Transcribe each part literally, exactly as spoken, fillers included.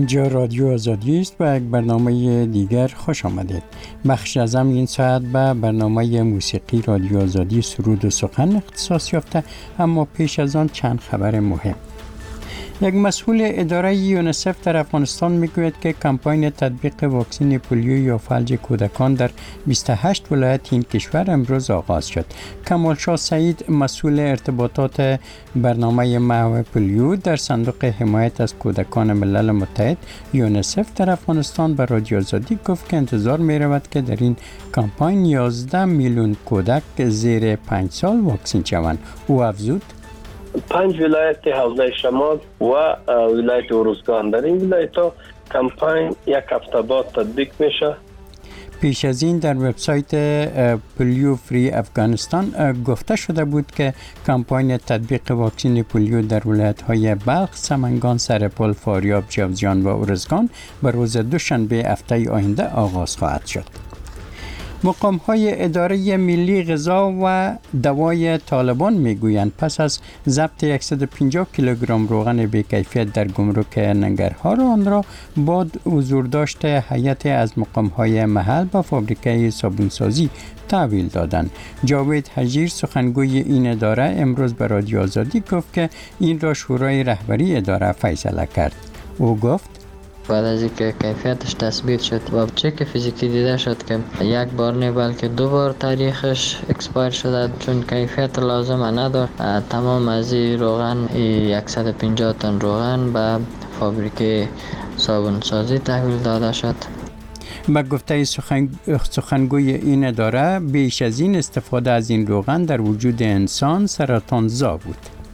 اینجا رادیو آزادی است و یک برنامه دیگر خوش آمدید. بخش از این ساعت به برنامه موسیقی رادیو آزادی سرود و سخن اختصاص یافته، اما پیش از آن چند خبر مهم. یک مسئول اداره یونیسف در افغانستان میگوید که کمپاین تطبیق واکسن پولیو یا فلج کودکان در بیست و هشت ولایت این کشور امروز آغاز شد. کمال شاه سعید، مسئول ارتباطات برنامه محو پولیو در صندوق حمایت از کودکان ملل متحد یونیسف در افغانستان به رادیو آزادی گفت که انتظار می رود که در این کمپاین یازده میلیون کودک زیر پنج سال واکسن شوند. او افزود: پنج ولایت حوزه شمال و ولایت ارزگان، در این ولایت ها کمپاین یک هفته بعد تطبیق میشه. پیش از این در وبسایت پولیو فری افغانستان گفته شده بود که کمپاین تطبیق واکسن پولیو در ولایت‌های بلخ، سمنگان، سرپل، فاریاب، جوزجان و ارزگان به روز دوشنبه هفته آینده آغاز خواهد شد. مقام‌های اداره ملی غذا و دوای طالبان میگویند پس از ضبط صد و پنجاه کیلوگرم روغن بی‌کیفیت در گمرک ننگرهار، آن را با حضور داشته هیئت از مقام‌های محل به فابریکه صابونسازی تحویل دادند. جاوید حجیر، سخنگوی این اداره، امروز به رادیو آزادی گفت که این را شورای رهبری اداره فیصله کرد. او گفت: بعد از اینکه کیفیتش تثبیت شد و چک فیزیکی دیده شد که یک بار نه بلکه دو بار تاریخش اکسپایر شده، چون کیفیت لازم نداشت، تمام از این روغن صد و پنجاه تن روغن به فابریکه صابون سازی تحویل داده شد. با گفته سخن... سخنگوی این اداره، بیش از این استفاده از این روغن در وجود انسان سرطانزا بود.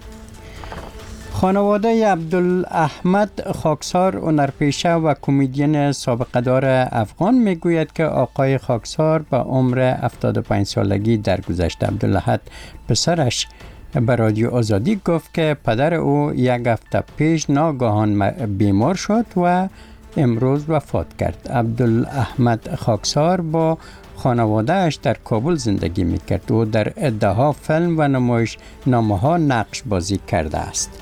خانواده عبدالاحمد خاکسار، هنرپیشه و کمدین سابقه دار افغان، میگوید که آقای خاکسار به عمر هفتاد و پنج سالگی درگذشت. عبدالاحد پسرش به رادیو آزادی گفت که پدر او یک هفته پیش ناگهان بیمار شد و امروز وفات کرد. عبدالاحمد خاکسار با خانوادهش در کابل زندگی میکرد. او در عده‌ها فیلم و نمایش نامه‌ها نقش بازی کرده است.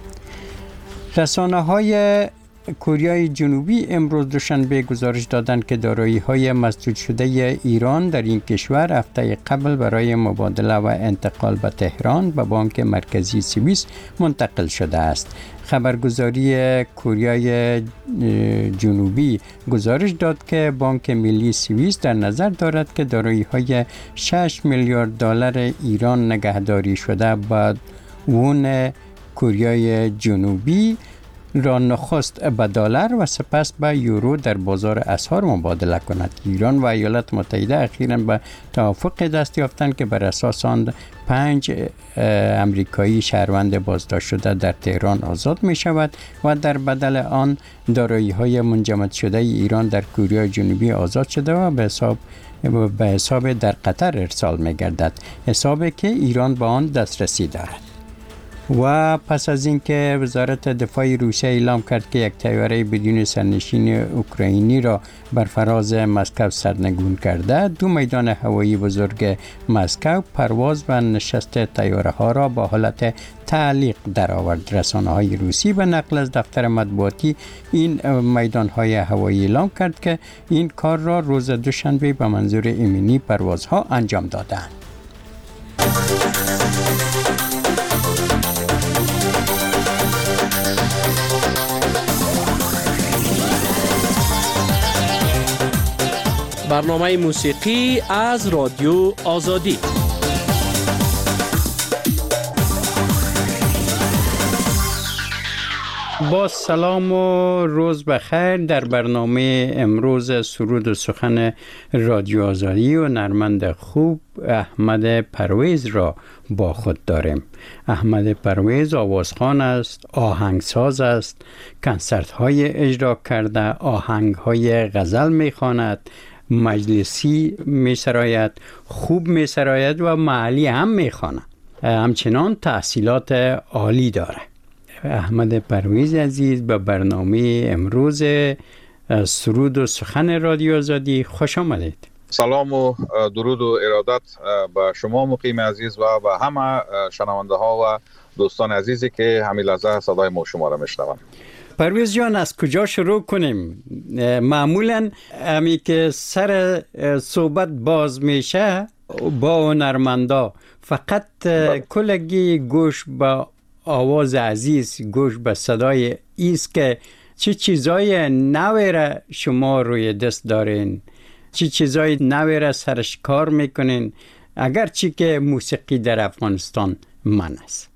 رسانه‌های کره جنوبی امروز دوشنبه گزارش دادند که دارایی‌های مسدود شده ایران در این کشور هفته قبل برای مبادله و انتقال به تهران به بانک مرکزی سوئیس منتقل شده است. خبرگزاری کره جنوبی گزارش داد که بانک ملی سوئیس در نظر دارد که دارایی‌های شش میلیارد دلار ایران نگهداری شده با وون کره جنوبی را نخست به دلار و سپس به یورو در بازار اسعار مبادله کند. ایران و ایالات متحده اخیراً به توافق دست یافتند که بر اساس آن پنج امریکایی شهروند بازداشت شده در تهران آزاد می شود و در بدل آن دارایی‌های منجمد شده ایران در کره جنوبی آزاد شده و به حساب به حساب در قطر ارسال می گردد، حسابی که ایران به آن دسترسی دارد. و پس از اینکه وزارت دفاع روسیه اعلام کرد که یک طیاره بدون سرنشین اوکراینی را بر فراز مسکو سرنگون کرده، دو میدان هوایی بزرگ مسکو پرواز و نشست طیاره ها را با حالت تعلیق درآورد. رسانه‌های روسی به نقل از دفتر مطبوعاتی این میدان های هوایی اعلام کرد که این کار را روز دوشنبه به منظور ایمنی پروازها انجام دادند. برنامه موسیقی از رادیو آزادی. با سلام و روز بخیر. در برنامه امروز سرود و سخن رادیو آزادی و نرمند خوب احمد پرویز را با خود داریم. احمد پرویز آوازخوان است، آهنگساز است، کنسرت های اجرا کرده، آهنگ های غزل می خواند، مجلسی می سراید، خوب می سراید و محلی هم می خواند. همچنان تحصیلات عالی داره. احمد پرویز عزیز به برنامه امروز سرود و سخن رادیو آزادی خوش آمدید. سلام و درود و ارادت به شما مقیم عزیز و به همه شنونده ها و دوستان عزیزی که همین لحظه صدای ما شما را میشنوند. پرویز جان از کجا شروع کنیم؟ معمولا همی که سر صحبت باز میشه با هنرمندا فقط کلگی گوش با آواز عزیز، گوش به صدای ایست که چه چیزای نوی را شما روی دست دارین، چه چیزای نوی را سرش کار میکنین، اگر چی که موسیقی در افغانستان من است.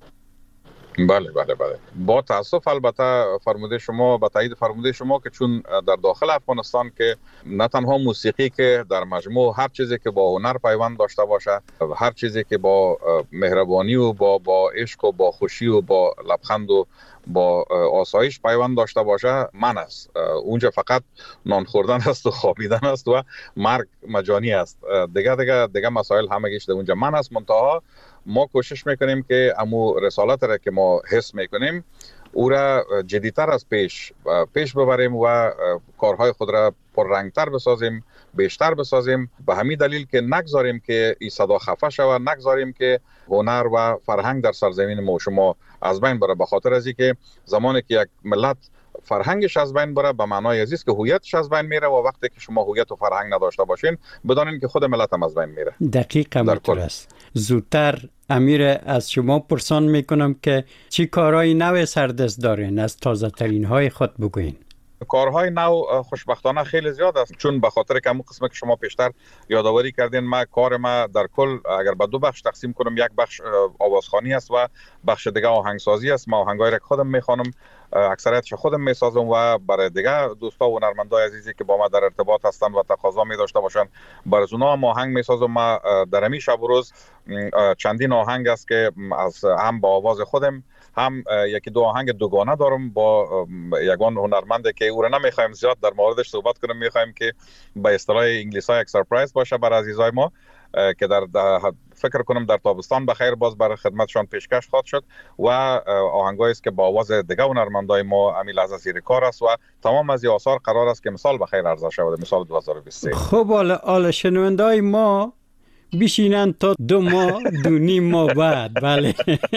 بله بله بله با تاسف البته فرموده شما با تایید فرموده شما که چون در داخل افغانستان که نه تنها موسیقی که در مجموع هر چیزی که با هنر پیوند داشته باشه، هر چیزی که با مهربانی و با با عشق و با خوشی و با لبخند و با آسایش پیوند داشته باشه من است. اونجا فقط نان خوردن است و خوابیدن است و مرگ مجانی است. دیگه دیگه دیگه مسائل همگیش در اونجا من است. منتها ما کوشش میکنیم که امو رسالت را که ما حس میکنیم او را جدیتر از پیش پیش ببریم و کارهای خود را پررنگتر بسازیم، بیشتر بسازیم، به همین دلیل که نگذاریم که این صدا خفه شود، نگذاریم که هنر و فرهنگ در سرزمین ما شما از بین بره. به خاطر از اینکه زمانی که یک ملت فرهنگش از بین بره به معنای عزیز که هویتش از بین میره و وقتی که شما هویت و فرهنگ نداشته باشین بدانین که خود ملت هم از بین میره. دقیقاً همینطور است. زودتر امیر از شما پرسان میکنم که چی کارهای نو سردست دارین، از تازه ترین های خود بگوین. کارهای نو خوشبختانه خیلی زیاد است، چون به خاطر که همون قسمت که شما پیشتر یادآوری کردین ما کار ما در کل اگر به دو بخش تقسیم کنم، یک بخش آوازخوانی است و بخش دیگه آهنگسازی است. ما آهنگای را خودم میخوانم، اکثریتش خودم میسازم و برای دیگه دوستا و هنرمندای عزیزی که با ما در ارتباط هستن و تقاضا می داشته باشن برای اونا هم آهنگ میسازم. ما در همین شب و روز چندین آهنگ است که از هم با آواز خودم هم یکی دو آهنگ دوگانه دارم با یگان هنرمنده که او را نمیخوایم زیاد در موردش صحبت کنیم، میخوایم که به اصطلاح انگلیس‌ها یک سرپرایز باشه برای عزیزای ما که در, در فکر کنم در تابستان بخیر باز برای خدمتشان پیشکش خواهد شد و آهنگایی است که با آواز دیگه هنرمندای ما امیل از زیر کار است و تمام از این آثار قرار است که مثال بخیر عرضه شود، مثال دو هزار و بیست و سه. خب حالا حالا شنوندای ما بیشینن تا دو ماه دو نیم ماه بعد بله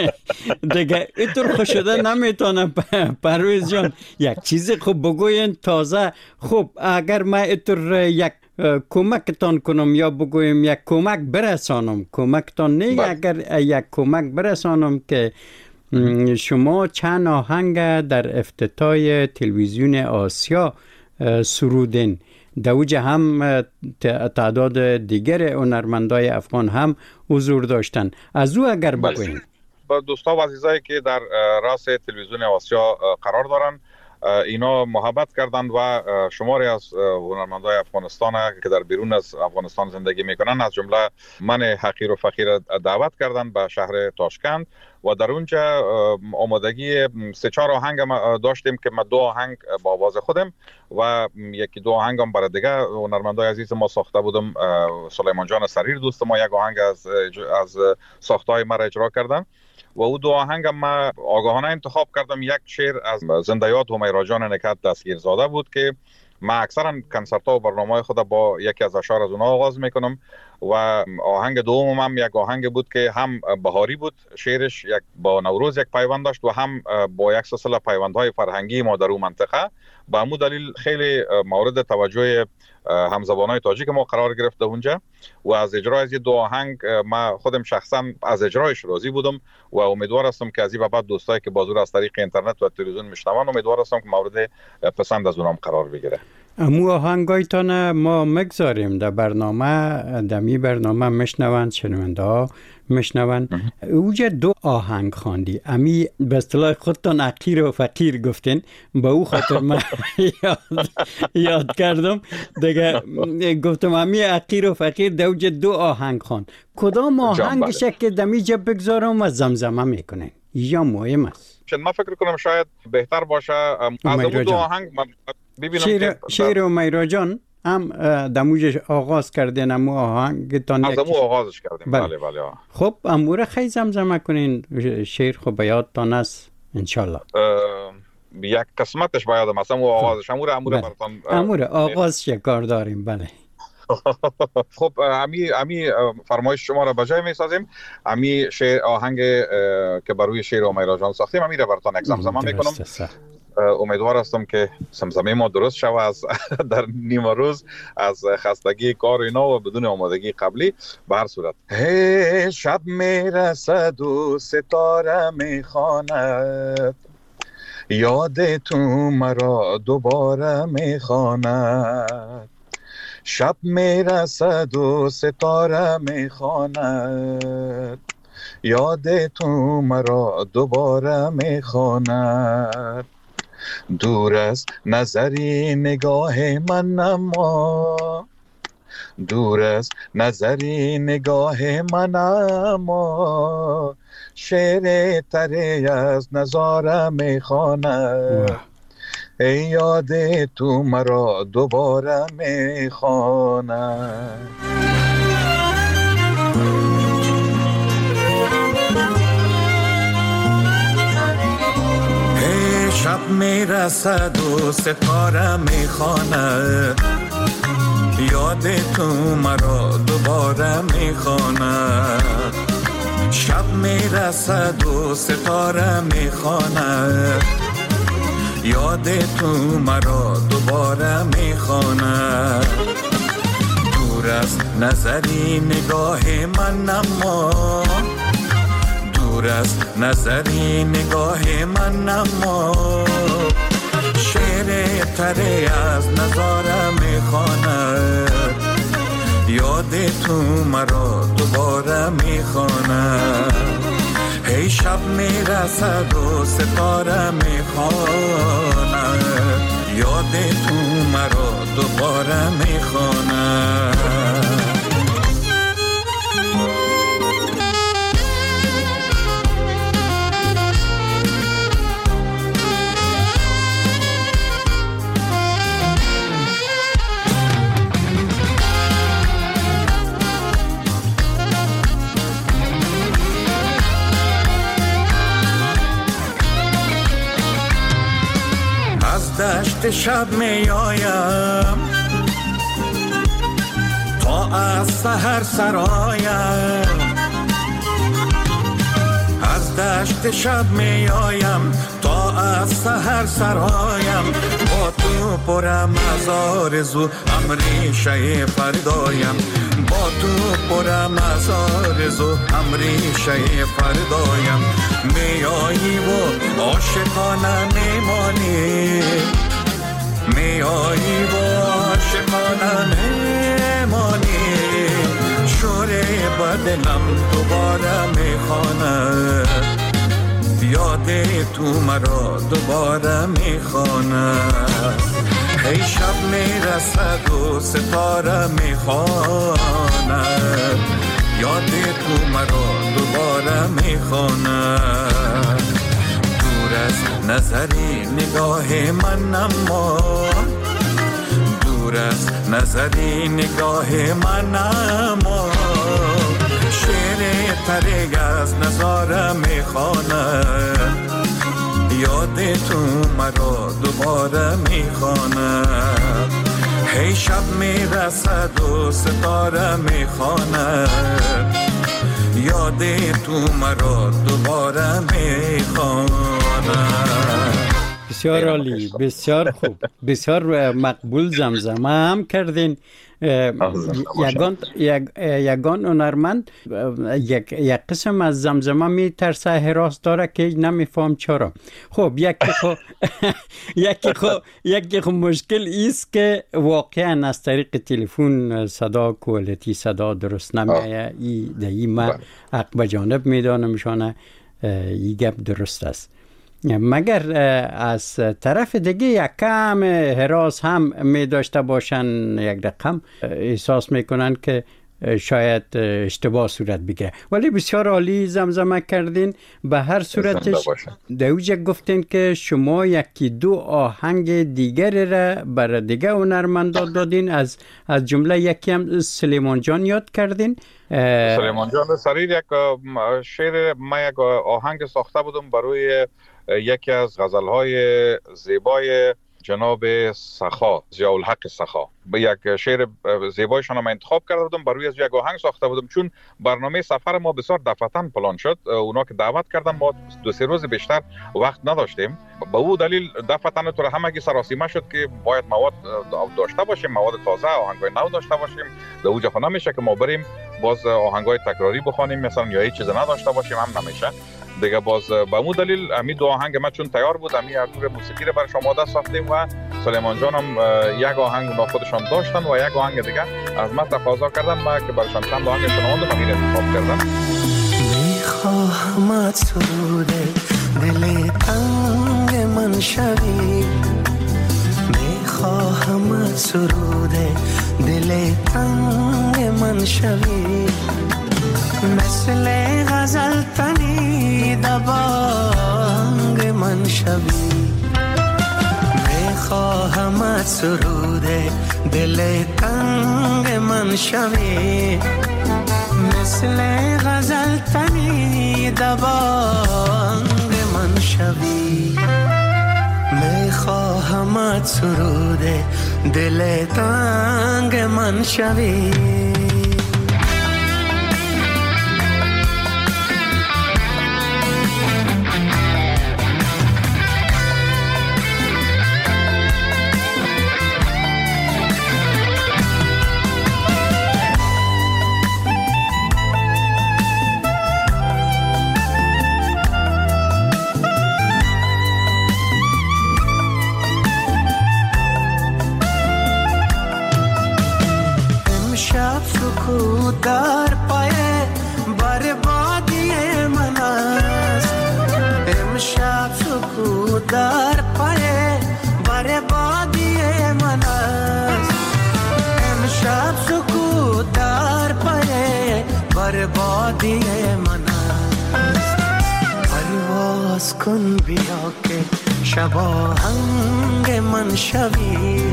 دیگه اینطور خوش شده نمیتونم. پرویز جان یک چیز خوب بگوین تازه. خب اگر من اینطور یک کمکتان کنم یا بگویم یک کمک برسانم، کمکتان نه با. اگر یک کمک برسانم که شما چند آهنگ در افتتاح تلویزیون آسیا سرودین، دوجه هم تعداد دیگر هنرمندای افغان هم حضور داشتن، از او اگر بگوین. با دوستا و عزیزایی که در راس تلویزیون آسیا قرار دارن اینا محبت کردند و شماری از هنرمندای افغانستان که در بیرون از افغانستان زندگی میکنن از جمله من حقیر و فقیر دعوت کردند به شهر تاشکند و در اونجا آمادگی سه چهار آهنگ داشتیم که ما دو آهنگ با آواز خودم و یکی دو آهنگ هم برای دیگه هنرمندای عزیز ما ساخته بودم. سلیمان جان سریر دوست ما یک آهنگ از از ساختای ما را اجرا کردن و او دو آهنگ ما آگاهانه انتخاب کردم. یک شعر از زنده یاد همیرا جان نکت دستگیرزاده بود که ما اکثرا کنسرت ها و برنامه خود با یکی از اشعار از اونها آغاز میکنم و آهنگ دوم هم یک آهنگ بود که هم بهاری بود، شعرش یک با نوروز یک پیوند داشت و هم با یک سلسله پیوندهای فرهنگی ما در اون منطقه. به همون دلیل خیلی مورد توجه همزبانای تاجیک ما قرار گرفته اونجا و از اجرای از دو آهنگ ما خودم شخصا از اجرایش راضی بودم و امیدوار هستم که از این بعد دوستایی که بازور از طریق اینترنت و تلویزیون میشنون امیدوار هستم که مورد پسند از اونام قرار بگیره. امو آهنگایتان ما مگذاریم در برنامه، دمی برنامه مشنون شنونده ها مشنون. اوجه دو آهنگ خواندی، امی به اصطلاح خودتان حقیر و فقیر گفتین، با او خاطر من یاد, یاد کردم دیگه گفتم امی حقیر و فقیر در اوجه دو آهنگ خواند. کدام آهنگشه که دمی جا بگذارم و زمزمه میکنین یا مهم است؟ من فکر کنم شاید بهتر باشه از اون دو آهنگ ببینم شیر, شیر و میرا جان هم دموجش آغاز کردین، امو آهنگتان از امو آغازش کردیم. بله بله. خب اموره خیلی زمزمه کنین، شیر خب بیادتان است انشالله. یک قسمتش بیادم است امو آغازش. اموره اموره براتان اموره آغازش کار داریم. بله خب امی امی فرمایش شما را بجای میسازیم. امی شعر آهنگ که بروی شیر و میرا جان ساختیم امی را براتان یک زمزمه میکنم. امیدوار هستم که زمزمه ما درست شود از در نیمه روز از خستگی کار اینا و بدون آمادگی قبلی. به هر صورت هی شب میرسد و ستاره میخواند، یاد تو مرا دوباره میخواند. شب میرسد و ستاره میخواند، یاد تو مرا دوباره میخواند. دور از نظری نگاه من اما، دور از نظری نگاه من اما، شعر تری از نظاره میخواند. ای یاد تو مرا دوباره میخواند. هی شب میرسد و ستاره میخواند، یاد تو مرا دوباره میخواند. شب میرسد و ستاره میخواند، یاد تو مرا دوباره میخواند. دور از نظری نگاه من اما، دور از نظری نگاه من اما، شعر تری از نظاره میخواند. یاد تو مرا دوباره میخواند. هی شب میرسد و ستاره میخواند، یاد تو مرا دوباره میخواند. دشت شب می آیم تا از سحر سرایم، از دشت شب می آیم تا از سحر سرایم. با تو پرم از آرزو امریشه فردایم، با تو پرم از آرزو امریشه فردایم. می آیی و عاشقانه میمانی، می آیی و عاشقانه میمانی. شوره بدنم دوباره میخواند، یاد تو مرا دوباره میخواند. هی شب میرسد و ستاره میخواند، یاد تو مرا دوباره میخواند. دور از نظری نگاه من اما، دور از نظری نگاه من اما، شعر تری از نظاره میخواند. یاد تو مرا دوباره میخواند. هی شب میرسد و ستاره میخواند، یاد تو مرا دوباره میخواند. بسیار عالی، بسیار خوب، بسیار مقبول. زمزمه هم کردین. یگان یگان هنرمند یک یک قسم از زمزمه می ترسه حراس داره که نمیفهم چرا. خب یکی خو یکی خو یکی خو مشکل ایست که واقعا از طریق تلفن صدا کوالیتی صدا درست نمیایه. ای دایی ما حق به جانب میدانمشانه ای گپ درست است، مگر از طرف دیگه یک کم هراس هم می داشته باشن، یک رقم احساس میکنن که شاید اشتباه صورت بگیره. ولی بسیار عالی زمزمه کردین. به هر صورتش دوجه گفتین که شما یکی دو آهنگ دیگر را برای دیگه هنرمندان دادین، از از جمله یکی هم سلیمان جان یاد کردین. سلیمان جان سریر یک شعر، ما یک آهنگ ساخته بودم برای یکی از غزلهای زیبای جناب سخا، ضیاء الحق سخا. به یک شعر زیبایشان ما انتخاب کرده بودم، بر روی از یک آهنگ ساخته بودم. چون برنامه سفر ما بسیار دفعتاً پلان شد، اونا که دعوت کردن ما دو سه روز بیشتر وقت نداشتیم. به او دلیل دفعتاً تو همگی سراسیمه شد که باید مواد داشته باشیم، مواد تازه، آهنگای نو داشته باشیم. در اوجا خو نمیشه که ما بریم باز آهنگای تکراری بخوانیم مثلا یا هیچ چیز نداشته باشیم، هم نمیشه دیگه. باز به اون دلیل امی دو آهنگ ما چون تیار بود، امی ارتور موسیقی رو برش آماده ساختیم و سلیمان جان هم یک آهنگ اونا خودشان داشتن و یک آهنگ دیگه از ما تقاضا کردن ما که برشان چند آهنگ شنوند و میره انتخاب کردن. میخواهم سرود دل تنگ من شوی، میخواهم سرود دل تنگ من شوی، مثل غزل تنی دبانگ من شوی. میخواهم سرود دل تنگ من شوی، مثل غزل تنی دبانگ من شوی. میخواهم سرود دل تنگ من شوی. در پای بربادی من است، امشب سکوت در پای بربادی من است، امشب سکوت در پای بربادی من است. پرواز کن بیا که شب آهنگ من شوی،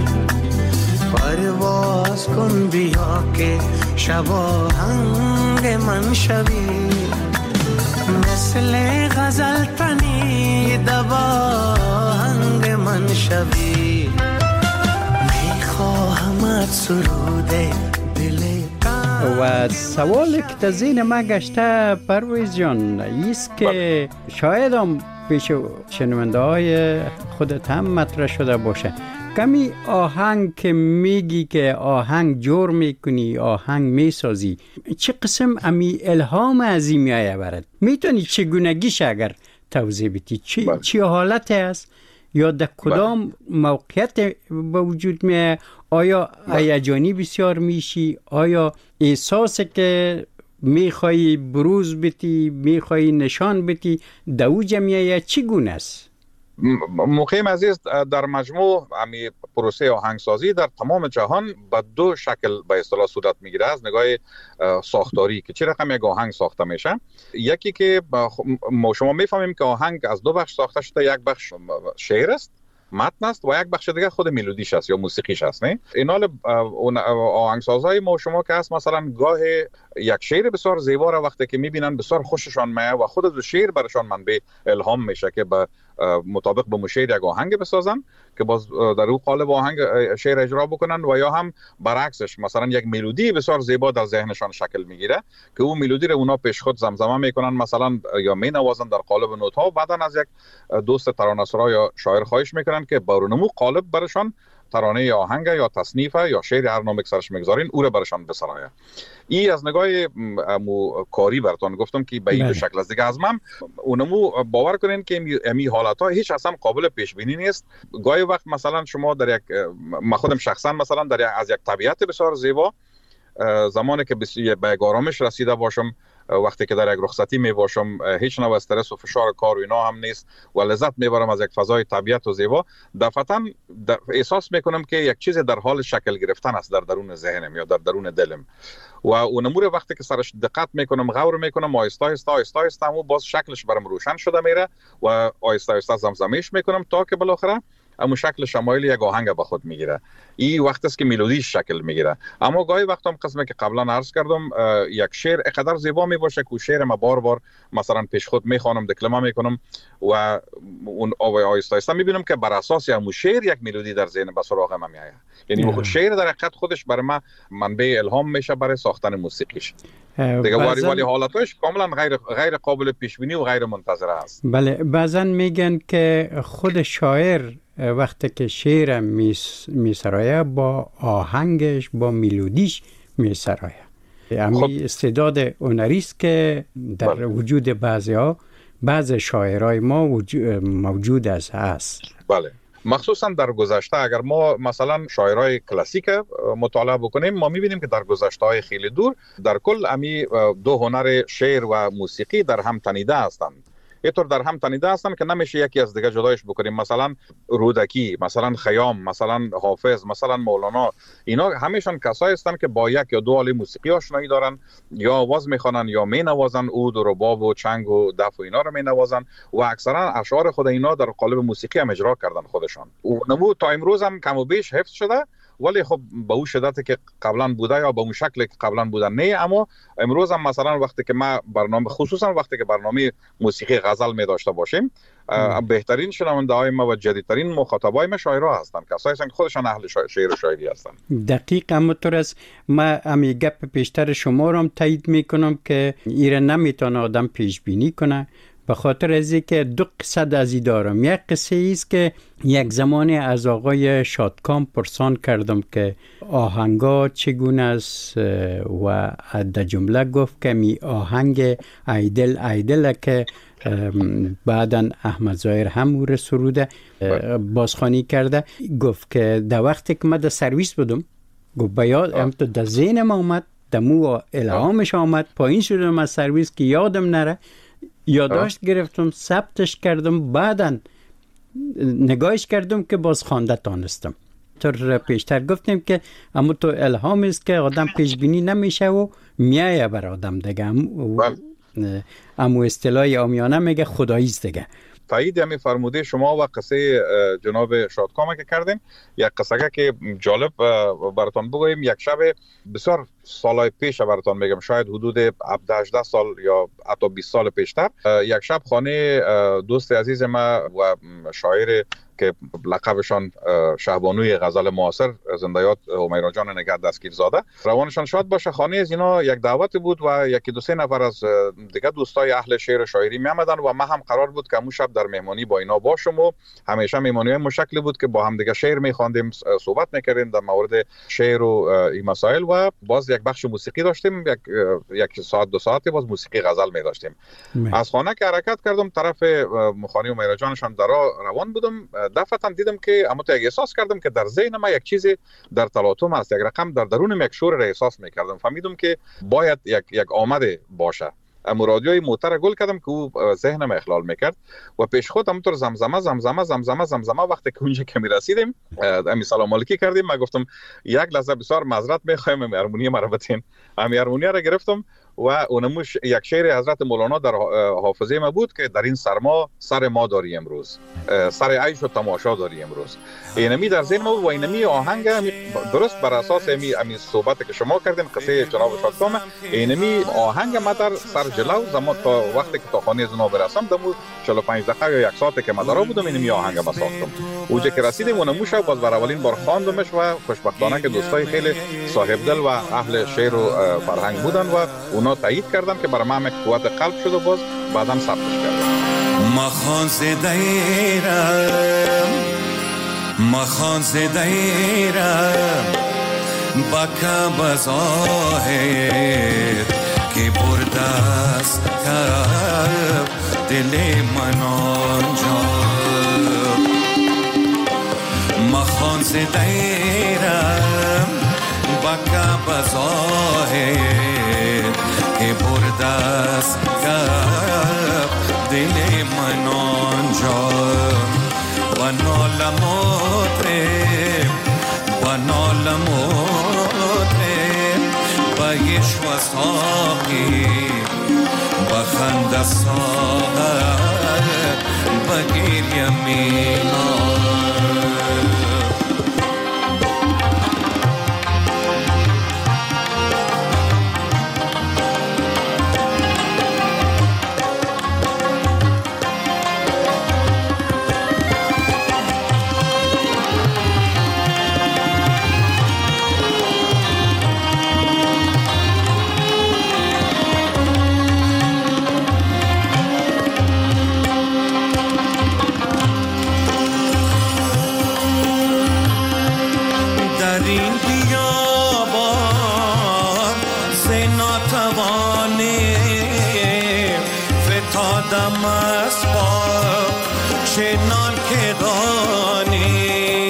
پرواز کن بیا که شب آهنگ من شوی، مثل غزل تنی دباهنگ من شوی. میخواهم سرود دل و سوال که در ذهن ما گشته پرویز جان ایست که شاید هم پیش شنونده های خودت هم مطرح شده باشه، کمی آهنگ که میگی که آهنگ جور میکنی، آهنگ میسازی، چه قسم امی الهام از این میایه برد؟ میتونی چگونگیش اگر توضیح بدی؟ چی, چی حالت است؟ یا در کدام موقعیت به وجود میایه؟ آیا هیجانی بسیار میشی؟ آیا احساس که میخوایی بروز بدی، میخوایی نشان بدی، در او جمعیه چگونه است؟ مقیم عزیز، در مجموع امی پروسه آهنگسازی در تمام جهان به دو شکل به اصطلاح صورت میگیره از نگاه ساختاری که چه رقم یک آهنگ ساخته میشه. یکی که ما شما میفهمیم که آهنگ از دو بخش ساخته شده، یک بخش شعر است، متن است و یک بخش دیگه خود ملودیش است یا موسیقیش است. نه این حال آهنگسازای ما شما که هست مثلا گاه یک شعر بسیار زیبا را وقتی که میبینن بسیار خوششان میاد و خود از شعر برشان منبع الهام میشه که به مطابق به مشعر یک آهنگ بسازن که باز در او قالب آهنگ شعر اجرا بکنن، و یا هم برعکسش مثلا یک ملودی بسیار زیبا در ذهنشان شکل میگیره که او ملودی رو اونا پیش خود زمزمه میکنن مثلا یا مینوازن در قالب نوت ها و بعداً از یک دوست ترانه‌سرا یا شاعر خواهش میکنن که با رونمو قالب برشان ترانه یا آهنگ یا تصنیف یا شعر هر نام سرش میگذارین او رو برشان بسرایه. این از نگاه مو کاری براتون گفتم که به این دو شکل است. دیگه از من اونمو باور کنین که امی حالات ها هیچ اصلا قابل پیش بینی نیست. گاهی وقت مثلا شما در یک من خودم شخصا مثلا در یک از یک طبیعت بسیار زیبا زمانی که به آرامش رسیده باشم، وقتی که در یک رخصتی می باشم هیچ نوع استرس و فشار کار و اینا هم نیست و لذت میبرم از یک فضای طبیعت و زیبا، دفعتاً احساس میکنم که یک چیز در حال شکل گرفتن است در درون ذهنم یا در درون دلم و اون امور وقتی که سرش دقت میکنم، غور میکنم، آهسته آهسته آهسته آهسته و باز شکلش برام روشن شده میره و آهسته آهسته زمزمه‌اش میکنم تا که بالاخره اما شکل شمایل یک آهنگ به خود میگیره. این وقت است که ملودیش شکل میگیره. اما گاهی وقتا هم قسمی که قبلا عرض کردم یک شعر اینقدر زیبا می باشه که شعر ما بار بار مثلا پیش خود میخوانم، دکلمه میکنم و اون آهسته آهسته میبینم که بر اساس همون شعر یک ملودی در ذهن به سراغ من میاد. یعنی خود شعر در حقیقت خودش برای من منبع الهام میشه برای ساختن موسیقیش. دیگه ولی ولی حالتش کاملا غیر غیر قابل پیش بینی و غیر منتظره است. بله، بعضن میگن که خود شاعر وقتی که شعر میسرایه با آهنگش با ملودیش میسرایه. امی استعداد هنری است که در بله. وجود بعضیا بعض شاعرای ما موجود است هست. بله، مخصوصا در گذشته اگر ما مثلا شاعرای کلاسیک مطالعه بکنیم ما میبینیم که در گذشته‌های خیلی دور در کل امی دو هنر شعر و موسیقی در هم تنیده هستند. اینطور در هم تنیده هستند که نمیشه یکی از دیگه جدایش بکنیم. مثلا رودکی، مثلا خیام، مثلا حافظ، مثلا مولانا، اینا همیشون کسایی هستند که با یک یا دو آله موسیقی آشنایی دارن، یا آواز میخوانن یا مینوازن، عود و رباب و چنگ و دف و اینا رو مینوازن و اکثرا اشعار خود اینا در قالب موسیقی هم اجرا کردن خودشان. و نمو تا امروز هم کم و بیش حفظ شده، ولی خب به اون شدتی که قبلا بوده یا به اون شکلی که قبلا بوده نه. اما امروز هم مثلا وقتی که ما برنامه خصوصا وقتی که برنامه موسیقی غزل می داشته باشیم بهترین شنونده های ما و جدیدترین مخاطبای ما شاعرها هستند، کسایی هستند که خودشان اهل شعر و شاعری هستند. دقیق همونطور است. ما امی گپ پیشتر شما رو هم تایید میکنم که ایره نمیتونه آدم پیش بینی کنه، به خاطر از اینکه دو قصه از این دارم. یک قصه است که یک زمانی از آقای شادکام پرسان کردم که آهنگا چگونه است و در جمله گفت که می آهنگ ایدل ایدل که بعداً احمد ظاهر هم او سروده بازخوانی کرده. گفت که در وقتی که من در سرویس بودم، گفت بیاد هم تو در ذهنم آمد، در مو الهامش آمد، پایین شدم از سرویس که یادم نره، یادداشت گرفتم، ثبتش کردم، بعداً نگاهش کردم که باز خوانده تانستم. طور پیشتر گفتیم که اما تو الهام است که آدم پیش بینی نمیشه و میایه بر آدم دیگه. اما اصطلاح عامیانه میگه خدایی است دیگه. تایید همی فرموده شما و قصه جناب شادکام که کردیم. یک قصه که جالب براتون بگویم. یک شب بسیار سالهای پیش براتون میگم، شاید حدود هفده هجده سال یا حتی بیست سال پیشتر، یک شب خانه دوست عزیز ما و شاعر که لقبشان شهبانوی غزل معاصر زنده‌یاد همیرا جان نگهت دستگیرزاده، روانشان شاد باشه، خانه از اینا یک دعوت بود و یکی دو سه نفر از دیگه دوستای اهل شعر و شاعری می آمدن و ما هم قرار بود که اون شب در مهمانی با اینا باشم و همیشه مهمانی‌های مشکلی بود که با هم دیگه شعر می‌خواندیم، صحبت می‌کردیم در مورد شعر و این مسائل و باز یک بخش موسیقی داشتیم، یک یک ساعت دو ساعتی باز موسیقی غزل می داشتیم. از خانه که حرکت کردم طرف خانه همیرا جانشان در روان بودم، دفعتا دیدم که اما تو یک احساس کردم که در ذهن ما یک چیزی در تلاطم است، یک رقم در درونم یک شور را احساس میکردم. فهمیدم که باید یک یک آمده باشه. اما رادیوی موتر گل کردم که او ذهنم اخلال میکرد و پیش خود همونطور زمزمه زمزمه زمزمه زمزمه وقتی که اونجا که میرسیدیم امی سلام علیکی کردیم. من گفتم یک لحظه بسیار معذرت میخوایم، امی هارمونی مرا بتین. امی هارمونی را گرفتم و اونموش یک شعر حضرت مولانا در حافظه ما بود که در این سرما سر ما داری امروز، سر عیش و تماشا داری امروز. اینمی در ذهن ما و اینمی آهنگ درست بر اساس امی امی صحبتی که شما کردین قصه جناب شادکام، اینمی آهنگ ما در سر جلو زمان تا وقتی که تا خانه زنا برسم دمو چهل و پنج دقیقه یا یک ساعت که مدارا بودم اینمی آهنگ ما ساختم. اونجا که رسیدیم اونموش باز بر اولین بار خواندمش و خوشبختانه که دوستای خیلی صاحب دل و اهل شعر و فرهنگ بودن و اونا تایید کردن که برای من قوت قلب شد و باز بعدم ثبتش کردم. مخان زدیرم مخان زدیرم بکا بزاهد که بردست کرد دل من آنجا. مخان زدیرم بکا بزاهد که بردست کرد دل من آنجا. و نالموترم و نالموترم با یشو ساقی بخند ساقر بگیر یمینار. فتادم از پا چنان که دانی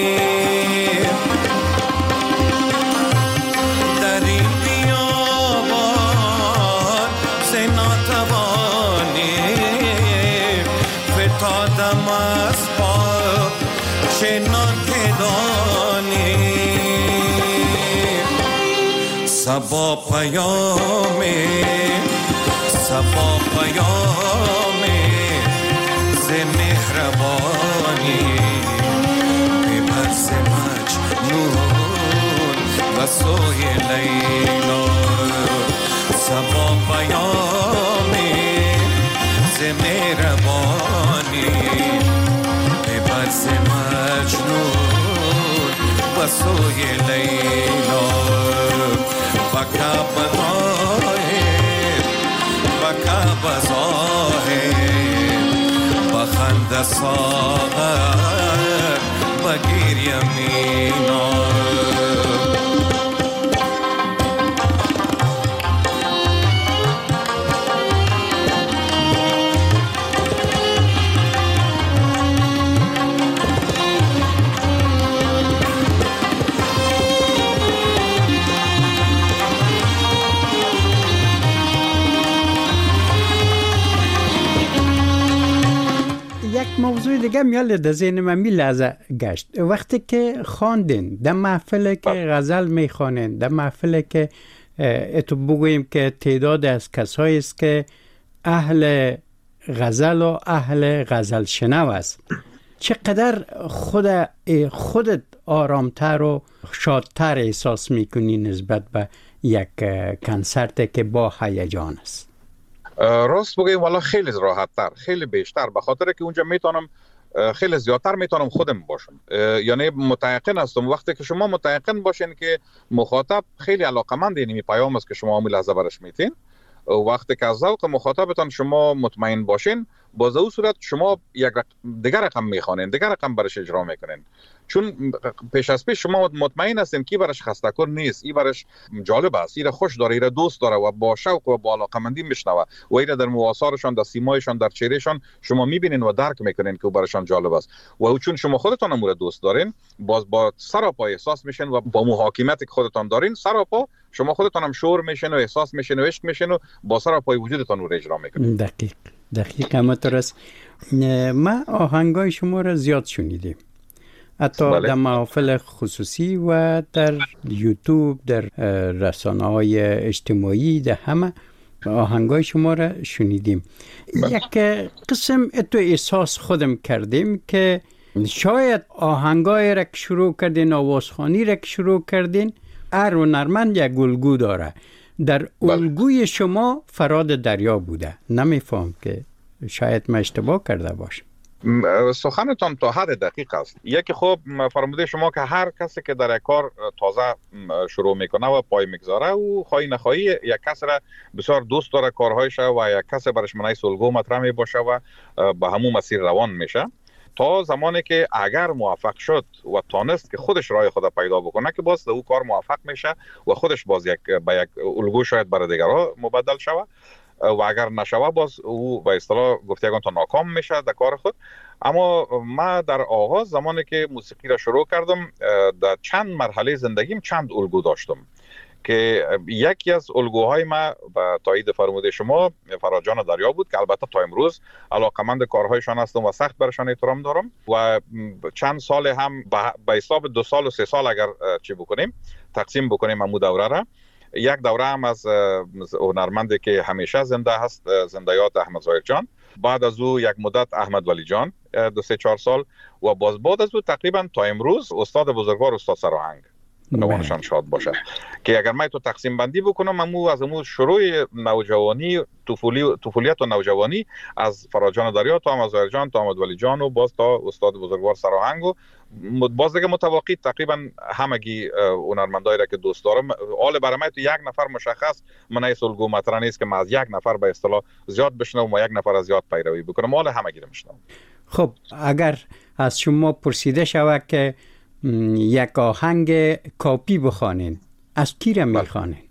در این بیابان ز ناتوانی فتادم از پا چنان که دانی صبا پیامی صبا پیامی ز مهربانی ببر ز مجنون و سوی لیلا صبا پیامی ز مهربانی ببر ز مجنون و سوی لیلا بکا بظاهر بکا بظاهر بخند ساغر بگیر یمینا موضوع دیگه میال در ذهن من می لحظه گشت. وقتی که خواندین در محفل که غزل میخوانین، در محفل که اتو بگوییم که تعداد از کسایی است که اهل غزل و اهل غزل شنو است، چقدر خود خودت آرامتر و شادتر احساس میکنی نسبت به یک کنسرت که با هیجان است؟ راست بگیم والا خیلی راحت تر، خیلی بیشتر، به خاطر که اونجا میتونم خیلی زیادتر میتونم خودم باشم. یعنی متیقن هستم وقتی که شما متیقن باشین که مخاطب خیلی علاقمند این پیام است که شما همین لحظه برش میتین، وقتی که از ذوق مخاطبتان شما مطمئن باشین، باز او صورت شما یک دیگر رقم میخوانین، دیگر رقم برش اجرا میکنین، چون پیش از پیش شما مطمئن هستین که برش خسته‌کار نیست، این برش جالب است، این خوش داره، این دوست داره و با شوق و با علاقمندی میشنوه و این در مواسارشان، در سیمایشان، در چهرهشان شما میبینین و درک میکنین که برشان جالب است و چون شما خودتان امور دوست دارین، باز با سراپا احساس میشین و با محاکمیتی که خودتان دارین سراپا شما خودتان هم شور میشین و احساس میشین و عشق میشین و با سراپای وجودتان رو اجرا میکنین. دقیق دقیق همینطور است. ما آهنگای شما را زیاد شنیدیم، حتی بله. در محافل خصوصی و در یوتیوب، در رسانه‌های اجتماعی، در همه آهنگای شما را شنیدیم. بله. یک قسم اتو احساس خودم کردیم که شاید آهنگای را که شروع کردین، آوازخوانی را که شروع کردین، هر هنرمند یک الگو داره. در الگوی شما فراد دریا بوده. نمیفهم که شاید من اشتباه کرده باشم. سخنتان تا حد دقیق است. یکی خب فرموده شما که هر کسی که در یک کار تازه شروع میکنه و پای میگذاره او خواهی نخواهی یک کس را بسیار دوست داره کارهایش و یک کسی برش منای الگو مطرح می باشه و به همون مسیر روان میشه تا زمانی که اگر موفق شد و تانست که خودش راه خود پیدا بکنه که باز او کار موفق میشه و خودش باز یک به یک الگو شاید برای دیگرها مبدل شود و اگر نشوه باز او به اصطلاح گفتگان تا ناکام میشه در کار خود. اما ما در آغاز زمانی که موسیقی را شروع کردم در چند مرحله زندگیم چند الگو داشتم که یکی از الگوهای ما به تایید فرموده شما فراد جان دریا بود که البته تا امروز علاقمند کارهایشان هستم و سخت برشان احترام دارم و چند سال هم به حساب دو سال و سه سال اگر چی بکنیم تقسیم بکنیم همون دوره را، یک دوره هم از هنرمندی که همیشه زنده هست، زنده یاد احمد ظاهر جان، بعد از او یک مدت احمد ولی جان دو سه چهار سال و باز بعد از او تقریبا تا امروز استاد بزرگوار استاد سراهنگ نوانشان شاد باشه که اگر من تو تقسیم بندی بکنم امو از امو شروع نوجوانی طفولی طفولیت و نوجوانی از فراد جان دریا تا احمد ظاهر جان تا احمد ولی جان و باز تا استاد بزرگوار سراهنگ و باز دیگه متواقی تقریبا همگی هنرمندایی را که دوست دارم. حال برای من تو یک نفر مشخص من ای الگو مطرح نیست که من از یک نفر به اصطلاح زیاد بشنوم و یک نفر از زیاد پیروی بکنم، حال همگی رو میشنوم. خب اگر از شما پرسیده شود که یک آهنگ کاپی بخوانین، از کی را میخوانین؟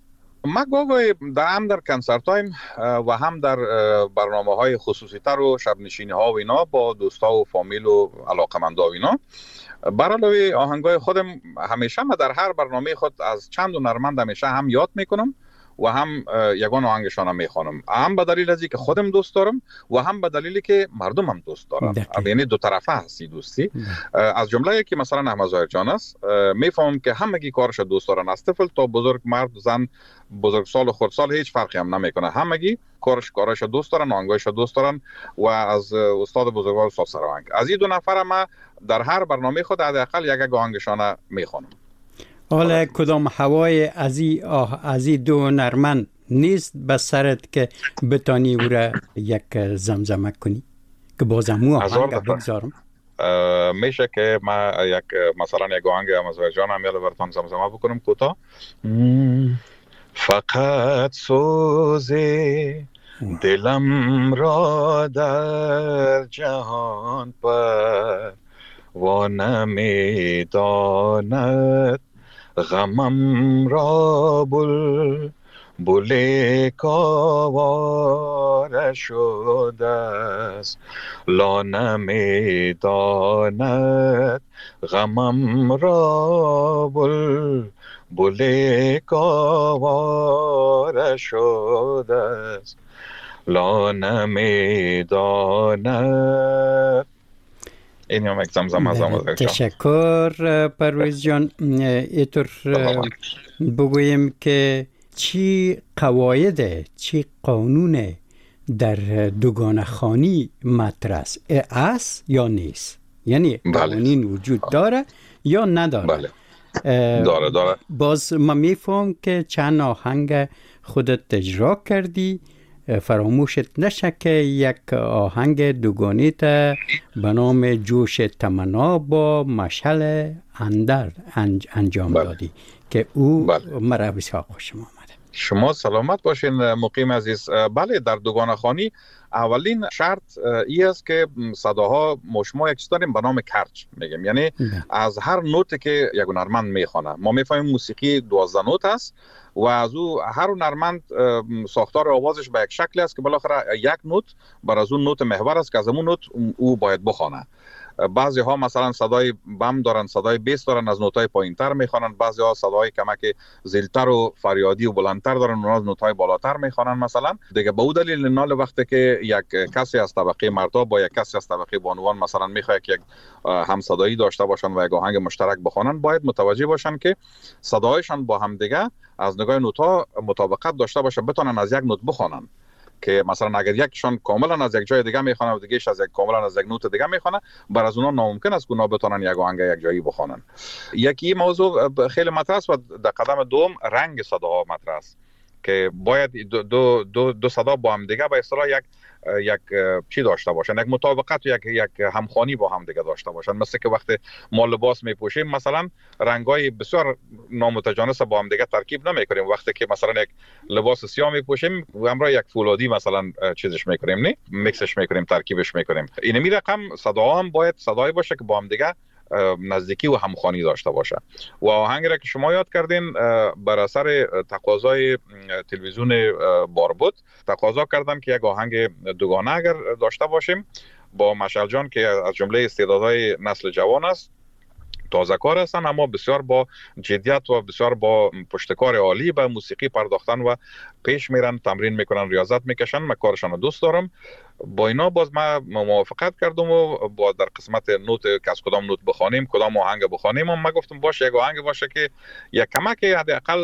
ما گاهی در هم در کنسرت تایم و هم در برنامه های خصوصی تر و شب نشینی ها و اینا با دوستا و فامیل و علاقمندا و اینا، برای آهنگای خودم همیشه ما در هر برنامه خود از چند هنرمند همیشه هم یاد میکنم و هم یگان آهنگشان میخوانم، هم به دلیل ازی که خودم دوست دارم و هم به دلیلی که مردم هم دوست دارن، یعنی دو طرفه هستی دوستی. از جمله که مثلا احمد ظاهر جان است، میفهمم که همگی کارش دوست دارن، از طفل تا بزرگ، مرد زن، بزرگسال و خردسال هیچ فرقی هم نمیکنه، همگی کارش کارش دوست دارن، آهنگایش دوست دارن و از استاد بزرگوار استاد سراهنگ از این دو نفر ما در هر برنامه خود حداقل یک یک آهنگشان میخوانم. حالا کدام هوای از این از این دو نرمن نیست به سرت که بتانی او را یک زمزمه کنی که بازم او آهنگ بگذارم؟ میشه که ما یک مثلا یک آهنگ احمد جان هم یالا براتون زمزمه بکنم کوتاه. فقط سوز دلم را در جهان پر و نمیداند، غمم را بل بل کاوار شده است، لا نمیداند غمم را بل بل کاوار شده است، لا نمیداند. این هم یک زمزمه زمزمه. تشکر پرویز جان. اینطور بگویم که چی قواعد، چی قانون در دوگانه خوانی مطرح است یا نیست؟ یعنی قوانین وجود داره یا نداره؟ بله داره داره. باز ما میفهم که چند آهنگ خودت اجرا کردی، فراموشت نشه که یک آهنگ دوگانه تا به نام جوش تمنا با مشعل اندر انجام بله. دادی که او بله. مرا بسیار خوشم آمده. شما سلامت باشین مقیم عزیز. بله در دوگانه خوانی اولین شرط ای است که صداها مشما یک چیز داریم به نام کرج میگیم، یعنی بله. از هر نوتی که یک هنرمند میخونه، ما میفهمیم موسیقی دوازده نوت است و از او هر هنرمند ساختار آوازش به یک شکلی است که بالاخره یک نوت بر از اون نوت محور است که از اون نوت او باید بخونه. بعضی ها مثلا صدای بم دارن، صدای بیس دارن، از نوتای پایینتر میخوانن، بعضی ها صدای کمک زیلتر و فریادی و بلندتر دارن، اونها از نوتای بالاتر میخوانن مثلا دیگه. به اون دلیل نال وقتی که یک کسی از طبقه مردا با یک کسی از طبقه بانوان مثلا میخواد که یک هم صدایی داشته باشن و یک آهنگ مشترک بخوانن، باید متوجه باشن که صدایشان با هم دیگه از نگاه نوت‌ها مطابقت داشته باشه، بتونن از یک نوت بخوانن. که مثلا اگر یکشان کاملا از یک جای دیگه میخونه و دیگهش از یک کاملا از یک نوت دیگه میخونه، بر از اونها ناممکن است که اونها بتونن یک آهنگ یک جایی بخونن. یکی موضوع خیلی مطرح است و در قدم دوم رنگ صداها مطرح است که باید دو دو دو, دو صدا با هم دیگه به اصطلاح یک یک چی داشته باشن، یک مطابقت و یک یک همخوانی با هم دیگه داشته باشن. مثل که وقتی ما لباس میپوشیم مثلا رنگای بسیار نامتجانس با هم دیگه ترکیب نمیکنیم. وقتی که مثلا یک لباس سیاه میپوشیم همراه یک فولادی مثلا چیزش میکنیم، نه میکسش میکنیم، ترکیبش میکنیم. این می رقم صدا هم باید صدایی باشه که با هم دیگه نزدیکی و همخوانی داشته باشه. و آهنگی را که شما یاد کردین بر اثر تقاضای تلویزیون باربود تقاضا کردم که یک آهنگ دوگانه اگر داشته باشیم با مشعل جان که از جمله استعدادهای نسل جوان است، تازه کار هستن اما بسیار با جدیت و بسیار با پشتکار عالی به موسیقی پرداختن و پیش میرن، تمرین میکنن، ریاضت میکشن. من کارشان رو دوست دارم. با اینا باز ما موافقت کردم و با در قسمت نوت که از کدام نوت بخوانیم، کدام آهنگ بخوانیم، ما گفتم باشه یک آهنگ باشه که یک کمک حداقل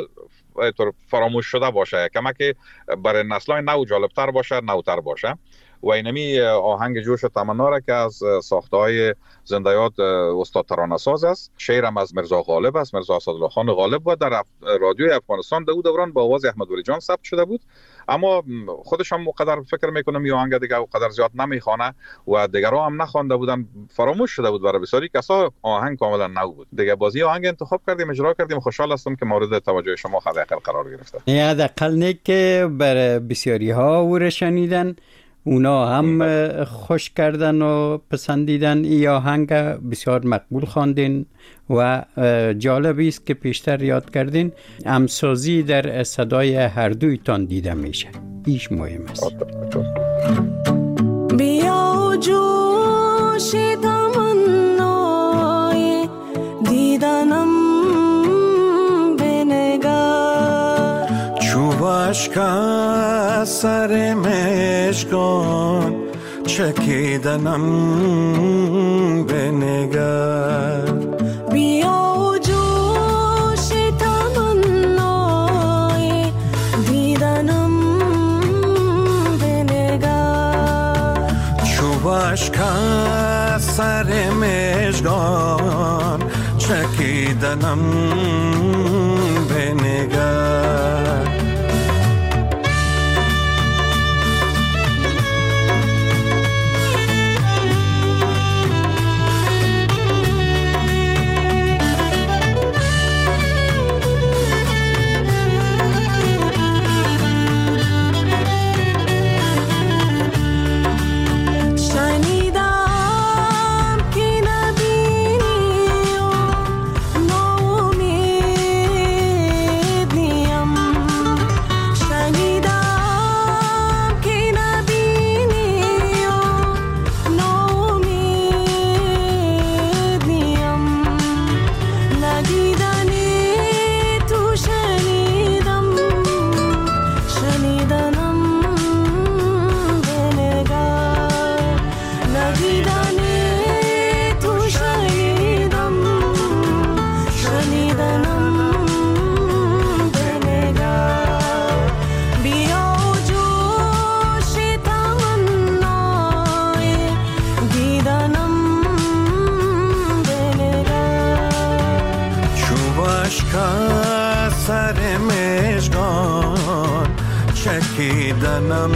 فراموش شده باشه، کمک برای نسل‌های نو جالبتر باشه، نوتر باشه. و اینمی آهنگ جوش تمنا را که از ساخته‌های زنده یاد استاد ترانه‌ساز است، شعرم از مرزا غالب است، مرزا اسدالله خان غالب و در رادیوی افغانستان دو دوران با آواز احمد ولی جان ثبت شده بود. اما خودشم اونقدر فکر میکنم یه آهنگ دیگه اونقدر زیاد نمیخوانه و دیگرها هم نخوانده بودن، فراموش شده بود برای بسیاری کسا. آهنگ کاملا نو بود دیگه. بازی آهنگ انتخاب کردیم، اجرا کردیم. خوشحال هستم که مورد توجه شما حداقل قرار گرفته. حداقل نه که برای بسیاری ها او را شنیدن اونا هم خوش کردن و پسندیدن ای آهنگ بسیار مقبول خواندین و جالبی است که پیشتر یاد کردین همسازی در صدای هر دویتان دیده میشه. ایش مهم است. بیا جوش تمنای دیدنم بنگر چوبش که سر مشکان چکیدنم بنگر بیا جوش تمنای دیدنم بنگر چوبش که سر مشکان چکیدنم بنگر چکیدنم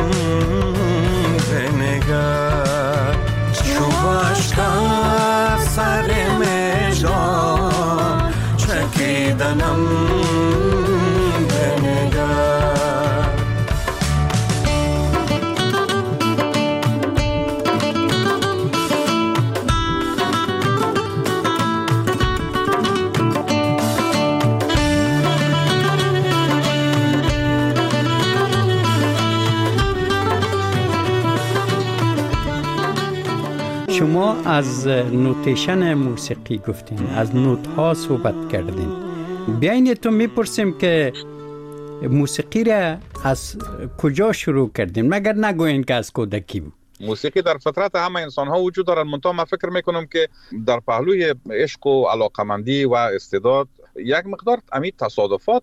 بنگر چوبش که سر مژگان چکیدنم بنگر شما از نوتیشن موسیقی گفتین، از نوت ها صحبت کردین. بیاین تو میپرسیم که موسیقی را از کجا شروع کردین، مگر نگوین که از کودکی بود؟ موسیقی در فطرت همه انسان ها وجود دارد، منتها من فکر میکنم که در پهلوی عشق و علاقمندی و استعداد یک مقدار امی تصادفات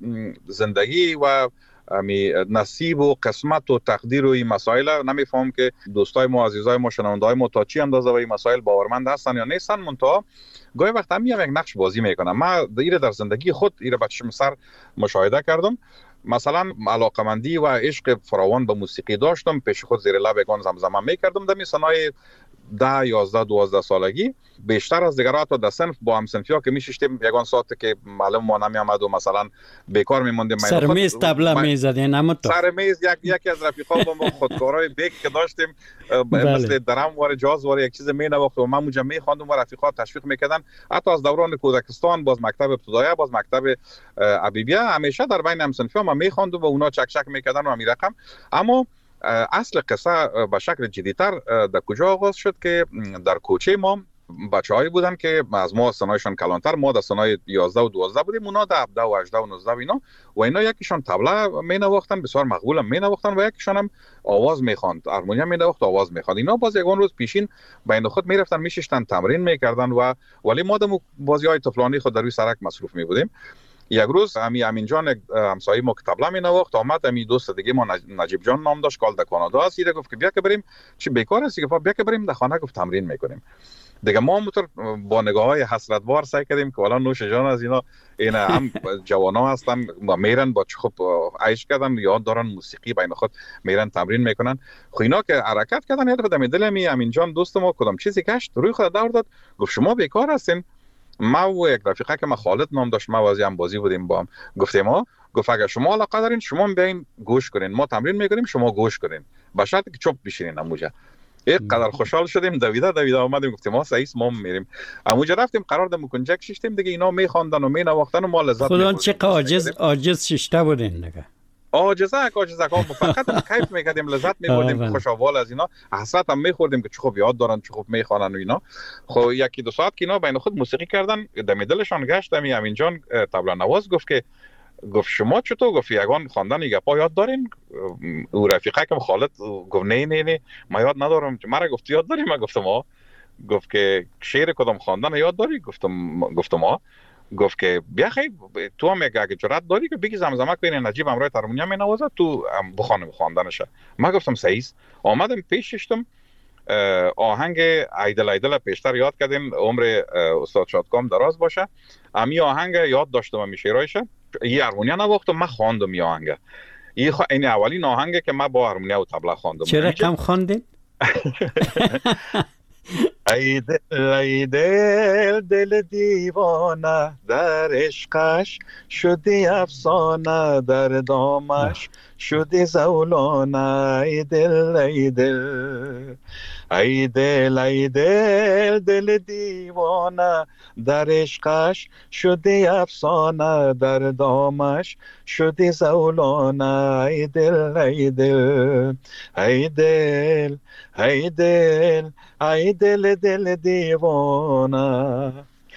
زندگی و امی نصیب و قسمت و تقدیر و این مسائل نمیفهم که دوستای ما، عزیزای ما، شنوندای ما تا چی اندازه به این مسائل باورمند هستن یا نیستن. منتها گاهی وقت هم یک نقش بازی میکنم. من ایره در زندگی خود ایره به چشم سر مشاهده کردم. مثلا علاقمندی و عشق فراوان به موسیقی داشتم، پیش خود زیر لب یگان زمزمه میکردم. در سنای ده یازده دوازده سالگی بیشتر از دیگرها حتی در صنف با هم صنفیا که میشیشتیم یگان ساعت که معلم ما نمی آمد و مثلا بیکار میموندیم سر میز تبله میزدین. اما تو سر میز یک یکی از رفیقا با ما خودکارای بیک که داشتیم مثل درم وار جاز وار یک چیز می نواخت و من اونجا میخواندم و رفیقا تشویق میکردن. حتی از دوران کودکستان باز مکتب ابتدایی باز مکتب ابیبیه همیشه در بین هم صنفیا ما میخواندم و اونا چک چک میکردن و همین رقم. اما اصل قصه به شکل جدیتر در کجا آغاز شد که در کوچه ما بچه‌هایی بودن که از ما سنایشان کلانتر، ما در سنای یازده و دوازده بودیم، اونا در هفده و هجده و نوزده و اینا و اینا یکیشان طبله می نواختن، بسیار مقبول هم می نواختن و یکیشان هم آواز میخواند، هارمونیوم می نواخت، آواز میخواند. اینا باز یگان روز پیشین بین خود میرفتن میشیشتن تمرین میکردن و ولی ما دم بازی‌های طفلانی خود در روی سرک مصروف می بودیم. یک روز امی امین جان همسایه ما که طبله می نواخت آمد، امی دوست دیگه ما نجیب جان نام داشت، کال در کانادا است، دیگه گفت که بیا که بریم، چی بیکار هستی؟ گفت بیا که بریم در خانه، گفت تمرین میکنیم. دیگه ما همونطور با نگاه‌های حسرت‌بار سعی کردیم که والا نوش جان از اینا، اینا هم جوانا هستن و میرن با خب عیش کردن، یاد دارن موسیقی بین خود میرن تمرین میکنن. خو اینا که حرکت کردن یاد دادم دل می امین جان دوست ما کدام چیزی گشت روی خود دور داد، گفت شما بیکار هستین. ما و یک رفیقه که ما خالد نام داشت، ما وازی هم بازی بودیم با هم، گفتیم ما گفت اگر شما علاقه دارین شما بیاین گوش کنین، ما تمرین میکنیم شما گوش کنین، به شرطی که چوب بشینین. اموجا یک قدر خوشحال شدیم، دویده دویده اومدیم گفتیم ما صحیح ما میریم. اموجا رفتیم قرار دم کنجک شیشتیم دیگه، اینا میخواندن و مینواختن و ما لذت می‌بردیم. خدا چه عاجز عاجز شیشته بودین دیگه. عاجزه عاجزه که فقط کیف میکردیم، لذت میبردیم، خوش احوال از اینا، حسرت هم میخوردیم که چه خوب یاد دارن، چه خوب میخوانن و اینا. خب یکی دو ساعت که اینا بین خود موسیقی کردن، دم دلشان گشت. امین جان طبله نواز گفت که گفت شما چطور؟ گفت یگان خواندن گپا یاد دارین؟ او رفیقه که خالد گفت نه نه نه ما یاد ندارم. مرا گفت یاد داریم؟ من گفتم ما. گفت که شعر کدام خواندن یاد داری؟ گفتم گفتم ما. گفت که بیا خیلی تو هم اگه جرأت داری که بگی زمزمه کنی، نجیب امروی هارمونیوم مینوازه تو بخوانم خواندنشه. من گفتم صحیح است. آمدم پیششتم، آهنگ ایدل ایدل پیشتر یاد کردیم، عمر استاد شادکام دراز باشه. امی آهنگ یاد داشتم، امی شعرایشه این هارمونیا نواختم، من خواندم این آهنگ. این خ... این اولین آهنگه که من با هارمونیا و طبله خواندم. چرا کم خواندین؟ ای دل ای دل دل دیوانه در عشقش شدی افسانه، در دامش شدی زولانه. ای دل ای دل ای دل ای دل دل دیوانه در عشقش شدی افسانه، در دامش شدی زولانه. ای دل ای دل ای دل ای دل ای دل دل دیوانه.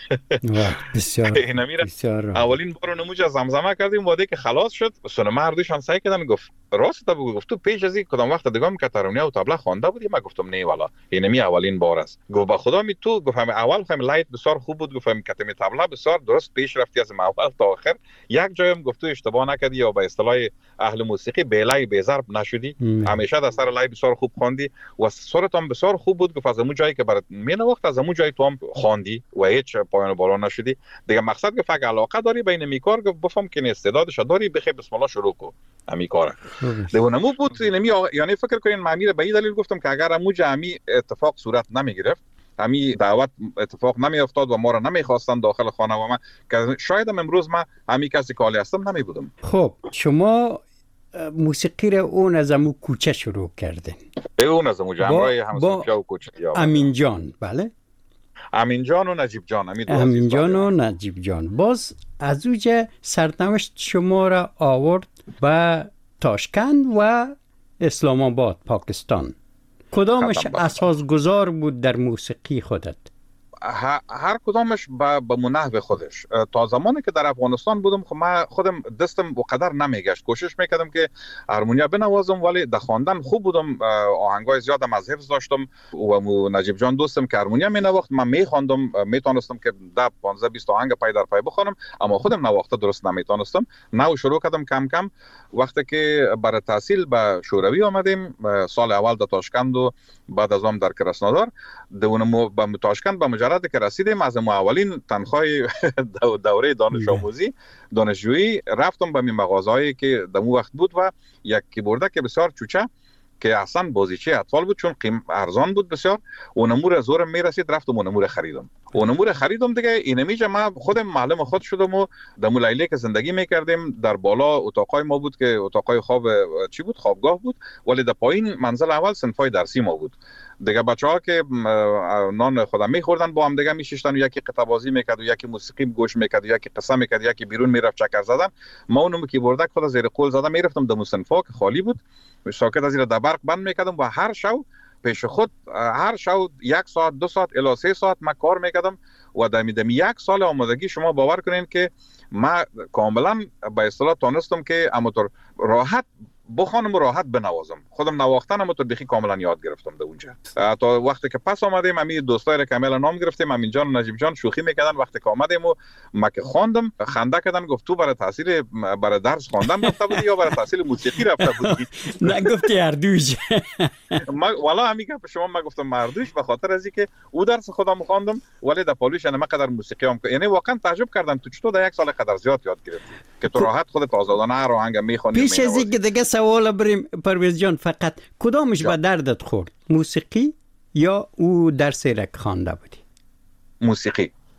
بسیار بسیار اولین بار نموجه زمزمه کردیم، واده که خلاص شد سنما اردوشان سعی کردن. گفت راست تا بگو، گفت تو پیش از این کدام وقت دیگه که هارمونیا و طبله خوانده بودی؟ من گفتم نه والا اینمی اولین بار است. گفت با خدا می تو گفتم اول فهم لایت بسیار خوب بود، گفتم کتمی طبله بسیار درست پیش رفتی از اول تا آخر. یک جایم گفت تو اشتباه نکردی یا به اصطلاح اهل موسیقی بلای به ضرب نشدی، همیشه در سر لای بسیار خوب خواندی و صورت هم بسیار خوب بود. گفت از اون جایی که برات مینوخت از اون جایی تو هم خواندی و هیچ پایان بالا نشدی دیگه. مقصد که فقط علاقه داری بین میکار، گفت بفهم که استعدادش داری، بخیر بسم الله شروع کن امیکاره. دیگه نمو بود اینمی، یعنی فکر کنین معمیر به این دلیل گفتم که اگر امو جمعی اتفاق صورت نمی گرفت، همی دعوت اتفاق نمی افتاد و ما را نمی خواستن داخل خانه و من که شاید امروز من همی کسی کالی هستم نمی بودم. خب شما موسیقی را اون از امو کوچه شروع کردین؟ اون از امو جمعی همسنفیا و کوچه. امین جان، بله امین جان و نجیب جان. امین جان و نجیب جان. باز از اوجه سرنوشت شما را آورد به تاشکند و اسلام آباد پاکستان. کدامش اساسگذار بود در موسیقی خودت؟ هر کدامش به با منحو خودش. تا زمانی که در افغانستان بودم خب من خودم دستم و قدر نمیگشت، کوشش میکردم که هارمونیا بنوازم ولی در خواندن خوب بودم، آهنگای زیادم از حفظ داشتم و نجیب جان دوستم که هارمونیا مینواخت من میخواندم، میتونستم که ده پانزده بیست آهنگ پای در پای بخوانم، اما خودم نواخته درست نمیتونستم. نو شروع کردم کم کم. وقتی که برای تحصیل به شوروی آمدیم سال اول در تاشکند و بعد از اون در کراسنودار، دونم به تاشکند به مجرد که رسیدیم از اولین تنخواه دوره دانش آموزی دانشجویی رفتم به مغازه‌ای که در اون وقت بود و یک کیبورد که بسیار چوچه که اصلا بازیچه اطفال بود چون قیم ارزان بود بسیار، اونمور زورم میرسید رفتم اونمور خریدم. اونمور خریدم دیگه. اینمیجه من خودم معلم خود شدم و در مولیله که زندگی میکردیم در بالا اتاقای ما بود که اتاقای خواب چی بود، خوابگاه بود، ولی در پایین منزل اول صنفای درسی ما بود دیگه. بچه‌ها که نان خودم میخوردن با هم دیگه میشستن و یکی قطعه بازی میکرد و یکی موسیقی گوش میکرد و یکی قصه میکرد، یکی بیرون میرفت چکر زدن. ما اونم کیبوردک خود زیر قول زدم میرفتم در صنفا که خالی بود، ساکت از زیر در برق بند میکردم و هر شو پیش خود هر شو یک ساعت دو ساعت الی سه ساعت من کار میکردم و در میدم یک سال آمادگی شما باور کنین که من کاملا به اصطلاح تونستم که اماتور راحت بخوانم و راحت بنوازم. خودم نواختن اماتور بخی کاملا یاد گرفتم در اونجا. تا وقتی که پس آمدیم امی دوستای را کاملا نام گرفتیم، امین جان و نجیب جان شوخی میکردن وقتی که آمدیم و من که خواندم خنده کردن، گفت تو برای تحصیل برای درس خواندن رفته بودی یا برای تحصیل موسیقی رفته بودی؟ نه گفتی اردوش. ما والا همین که شما من گفتم اردوش به خاطر از اینکه او درس خودم خواندم ولی در پالیش انا قدر موسیقی هم، یعنی واقعا تعجب کردم تو چطور در یک سال قدر زیاد یاد گرفتی که تو راحت خودت آزادانه هر آهنگ میخونی. پیش از اینکه دیگه سوال بریم پرویز جان، فقط کدامش به دردت خورد، موسیقی یا او درس را خوانده بودی؟ موسیقی. آه.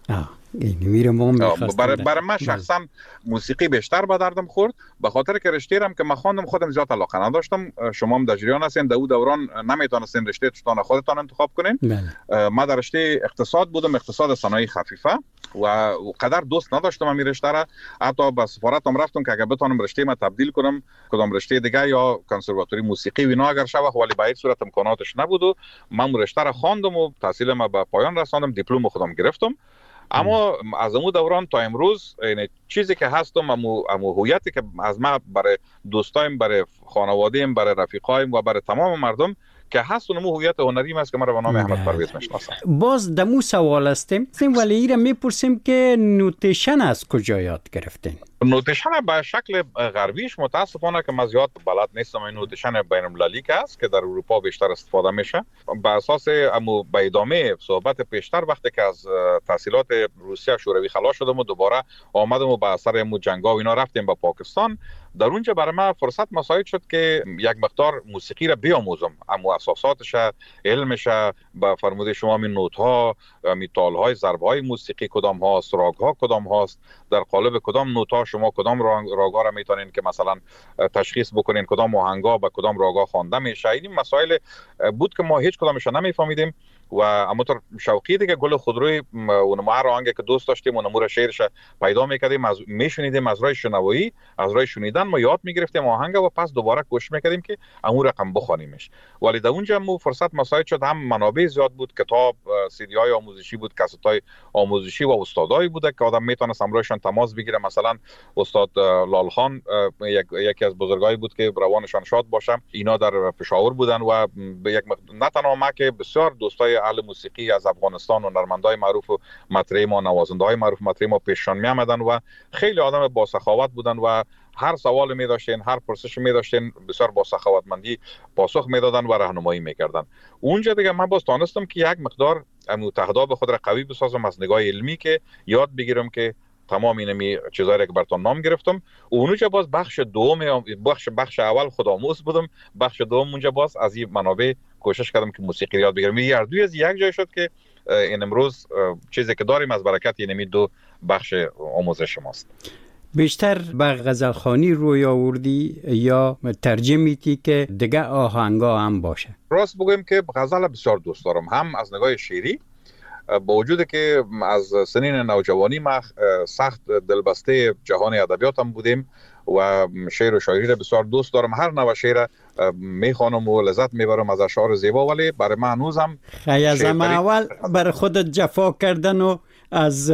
این میره ما میخواستم برای برای من شخصا موسیقی بیشتر به دردم خورد، به خاطر که رشته هم که من خواندم خودم زیاد علاقه نداشتم. شما هم در جریان هستین در اون دوران نمیتونستین رشته تان خودتان انتخاب کنین. بله. من در رشته اقتصاد بودم، اقتصاد صنایع خفیفه، و قدر دوست نداشتم همین رشته را. حتی به سفارتم رفتم که اگه بتونم رشته ما تبدیل کنم کدام رشته دیگه یا کنسرواتوری موسیقی و اینا اگر شوه، ولی به هیچ صورت امکاناتش نبود و من رشته را خواندم و تحصیلم به پایان رساندم، دیپلم خودم گرفتم. اما از اون دوران تا امروز این چیزی که هستم، امو امو هویتی که از ما برای دوستایم، برای خانواده‌ام، برای رفیقایم و برای تمام مردم که هست، اونمو هویت هنریم است که ما را به نام احمد پرویز میشناسن. باز دمو سوال هستیم ولی ایره میپرسیم که نوتیشن از کجا یاد گرفتین؟ نوتیشن به شکل غربیش متاسفانه که من زیاد بلد نیستم. این نوتیشن بین المللی که است که در اروپا بیشتر استفاده میشه. به اساس امو به ادامه صحبت پیشتر وقتی که از تحصیلات روسیه شوروی خلاص شدم و دوباره آمدم و به اثر امو جنگا و اینا رفتیم به پاکستان، در اونجا برای من فرصت مساعد شد که یک مقدار موسیقی را بیاموزم، اما اساساتش، علمش، به فرموده شما می نوت ها، می تال های، ضرب های موسیقی کدام هاست، راگ ها کدام هاست، در قالب کدام نوت ها شما کدام راگ ها را میتونین که مثلا تشخیص بکنین کدام آهنگا به کدام راگ ها خوانده میشه. این مسائل بود که ما هیچ کدامش نمیفهمیدیم و اما تر شوقی دیگه گل خودروی اون ما آهنگ که دوست داشتیم اون امور شعرش پیدا میکردیم، از میشنیدیم، از راه شنوایی، از راه شنیدن ما یاد میگرفتیم آهنگ و پس دوباره کوشش میکردیم که اون رقم بخونیمش. ولی در اونجا مو فرصت مساعد شد، هم منابع زیاد بود، کتاب، سی دی های آموزشی بود، کست های آموزشی و استادایی بوده که آدم میتونه امروزشان تماس بگیره. مثلا استاد لال خان یک یکی از بزرگایی بود که روانشان شاد باشه، اینا در پشاور بودن و یک نه تنها ما که بسیار دوستای اهل موسیقی از افغانستان و نرمندای معروف و مطرح ما، نوازنده های معروف مطرح ما پیششان می آمدن و خیلی آدم با سخاوت بودن و هر سوال می داشتین، هر پرسش می داشتین، بسیار با سخاوتمندی پاسخ می دادن و راهنمایی می کردن. اونجا دیگه من باز تونستم که یک مقدار متحداب خود را قوی بسازم از نگاه علمی، که یاد بگیرم که تمام اینمی چیزایی که براتون نام گرفتم. اونجا باز بخش دوم، بخش بخش اول خودآموز بودم، بخش دوم اونجا باز از این منابع کوشش کردم که موسیقی یاد بگیرم. این هر دوی از یک جای شد که این امروز چیزی که داریم از برکت اینمی دو بخش آموزش ماست. بیشتر به غزلخوانی روی آوردی یا ترجمه‌ای که دیگه آهنگا هم باشه؟ راست بگویم که غزل بسیار دوست دارم، هم از نگاه شعری، با وجود که از سنین نوجوانی ما سخت دلبسته جهان ادبیاتم بودیم و شعر و شاعری را بسیار دوست دارم. هر نوع شعر میخوانم و لذت میبرم از اشعار زیبا، ولی برای من هنوزم خیلی اول برای خودت جفا کردن و از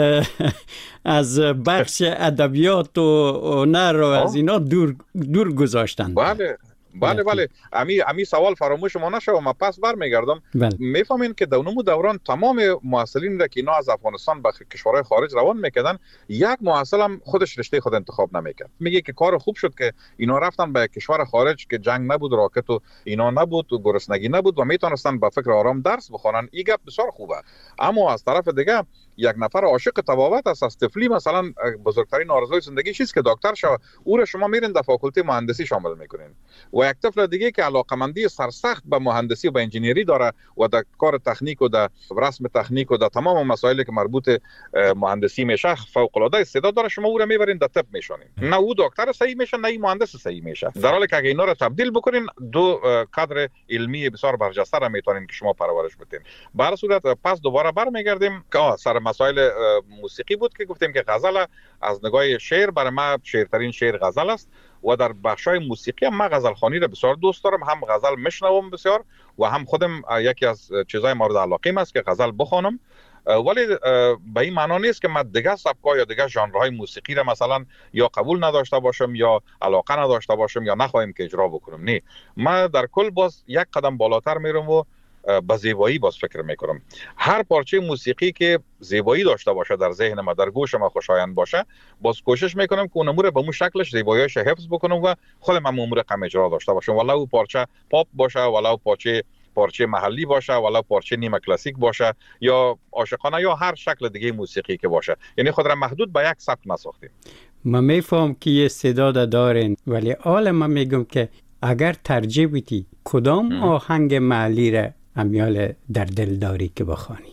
از بخش ادبیات و هنر و از اینا دور دور گذاشتن. بله بله بله امی امی سوال فراموش ما نشه و ما پس برمیگردم. میفهمین که در اون دوران تمام محصلین را که اینا از افغانستان به کشورهای خارج روان میکردن، یک محصل هم خودش رشته خود انتخاب نمیکرد. میگه که کار خوب شد که اینا رفتن به کشور خارج که جنگ نبود، راکت و اینا نبود و گرسنگی نبود و میتونستن با فکر آرام درس بخونن. این گپ بسیار خوبه. اما از طرف دیگه یک نفر عاشق طبابت است، از طفلی مثلا بزرگترین آرزوی زندگی چیست که دکتر شوه، او را شما میرین در فاکولته مهندسی شامل میکنین. و یک طفل دیگه که علاقمندی سرسخت به مهندسی و به انجینیری داره و در کار تکنیک و در رسم تکنیک و در تمام مسائلی که مربوط مهندسی میشه فوق العاده استعداد داره، شما او را میبرین در طب میشونین. نه او دکتر صحیح میشه نه این مهندس صحیح میشه، در حالی که اگه اینا را تبدیل بکنین دو کادر علمی بسیار برجسته را میتونین که شما پرورش بدین. به هر صورت پس دوباره برمیگردیم که سر مسائل موسیقی بود که گفتیم که غزل از نگاه شعر برای ما شعرترین شعر غزل است و در بخشای موسیقی هم من غزلخوانی را بسیار دوست دارم، هم غزل میشنوم بسیار و هم خودم یکی از چیزای مورد علاقه است که غزل بخوانم. ولی به این معنا نیست که من دیگه سبکا یا دیگه ژانرهای موسیقی را مثلا یا قبول نداشته باشم یا علاقه نداشته باشم یا نخواهیم که اجرا بکنم. نه، من در کل باز یک قدم بالاتر میرم و با زیبایی باز فکر میکنم. هر پارچه موسیقی که زیبایی داشته باشه در ذهن ما، در گوش ما خوشایند باشه، باز کوشش میکنم که اون امور به اون شکلش زیباییش حفظ بکنم و خودم هم امور کم اجرا داشته باشم، ولو پارچه پاپ باشه، ولو پارچه پارچه محلی باشه، ولو پارچه نیمه کلاسیک باشه یا عاشقانه یا هر شکل دیگه موسیقی که باشه. یعنی خود را محدود به یک سبک نساختیم. من میفهم که یه استعداد دارین، ولی حالا من میگم که اگر ترجیح بدی کدام آهنگ محلی را امیال در دل داری که بخوانی؟